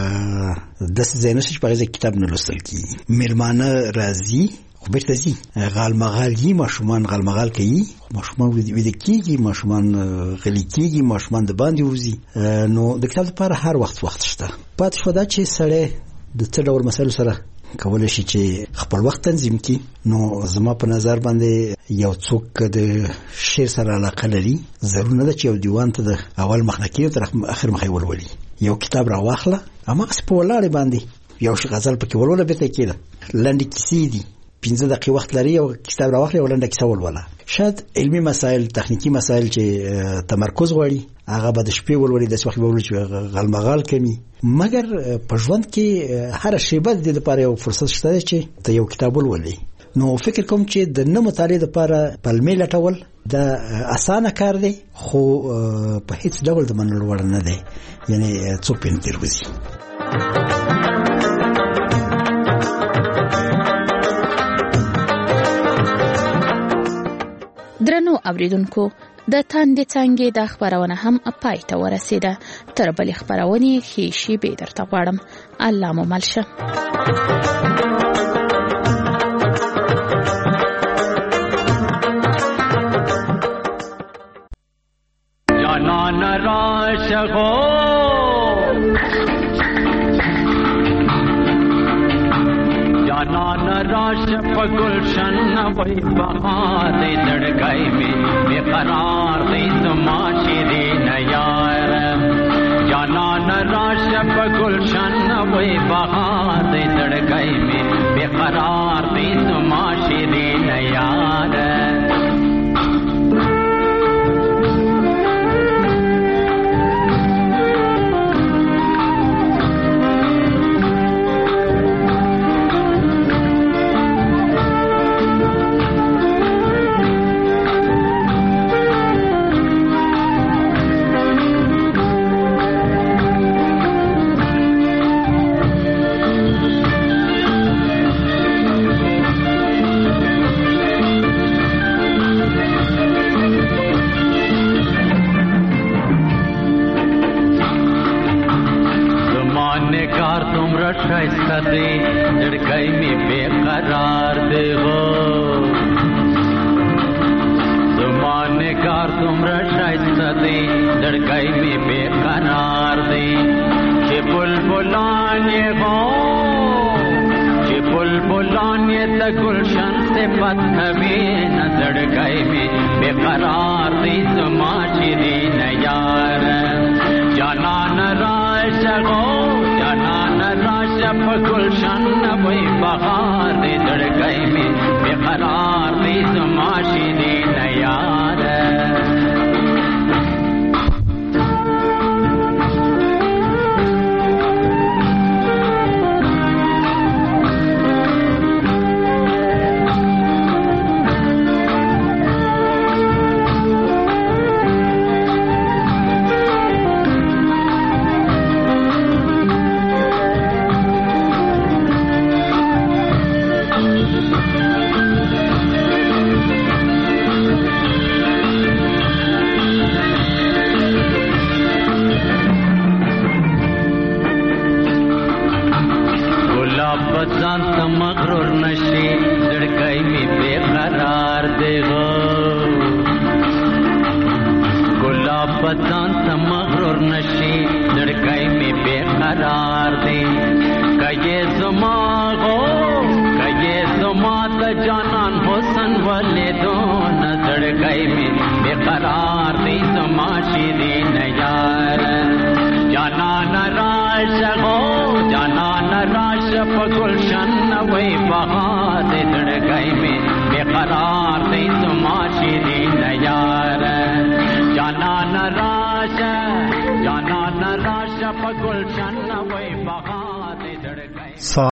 داسې ځای نشته چې په هغې ځای کتاب نه لوستل کېږي. میلمانه راځي خو بېرته ځي، غال مغال یي، ماشومان غال مغال کوي، ماشومان ویده کېږي، ماشومان غلي کېږي، ماشومان د باندې وځي، نو د کتاب لپاره هر وخت شته. پاتې شوه دا چې سړی د څه ډول مسایلو سره کولی شي چې خپل وخت تنظیم کړي. نو زما په نظر باندې یو څوک د شعر سره علاقه لري ضرور نه ده چې یو دیوان ته د اول مخنکې تر اخر مخې ولولي، یو کتاب راواخله هماغسې په ولاړې باندې یو غزل پکې ولوله بېرته یې کېده، لنډې کیسې دي 15 دقیقې وخت لري، یو کتاب راواخله یو لنډه کیسه ولوله. شاید علمي مسایل تخنیکی مسایل چې تمرکز غواړي هغه به د شپې ولولي، داسې وخت به ولولي چې غالمغال کوي، مګر په ژوند کې هره شیبه د دې لپاره یو فرصت شته دی چې ته یو کتاب ولولي. نو فکر کوم چې د نه مطالعې لپاره پلمې لټول دا اسانه کار دی، خو په هیڅ ډول د منلو وړ نه دی، یعنی څوک پرې نه تېر وځي. درنو اوریدونکو، د تاندې څانګې د خبرونه هم پای ته ورسیده. تر بلې خبرونې ښې شېبې درته غواړم. الله مو مل شه. جانان راشقو جانان راش په گلشن وای بهار دړګای می بیقرار دی زما شیرین یار، جانان راش په گلشن وای بهار دړګای می بیقرار دی زما شیرین یار. زمانگار تمرا شایسته دی دړګی می بیقرار دی چې بلبلان یې چې بلبلان یې د گلشن صفت کوي نه دړګی می بیقرار دی زما شیرین یار جانان راشه جانان راشه په گلشن وای بهار دی دړګی می بیقرار دی زما شیرین یار ځان ته مغرور نشي دړګی می بیقرار دی ګلاب ځان ته مغرور نشي دړګی می بیقرار دی کایې زما د جانان حسن ولې دون دړګی می بیقرار دی زما شیرین یار جانان راشه جانان راشه په گلشن وای بهار دی دړګی می بیقرار دی زما شیرین یار جانان راشه په گلشن وای بهار دی دړګی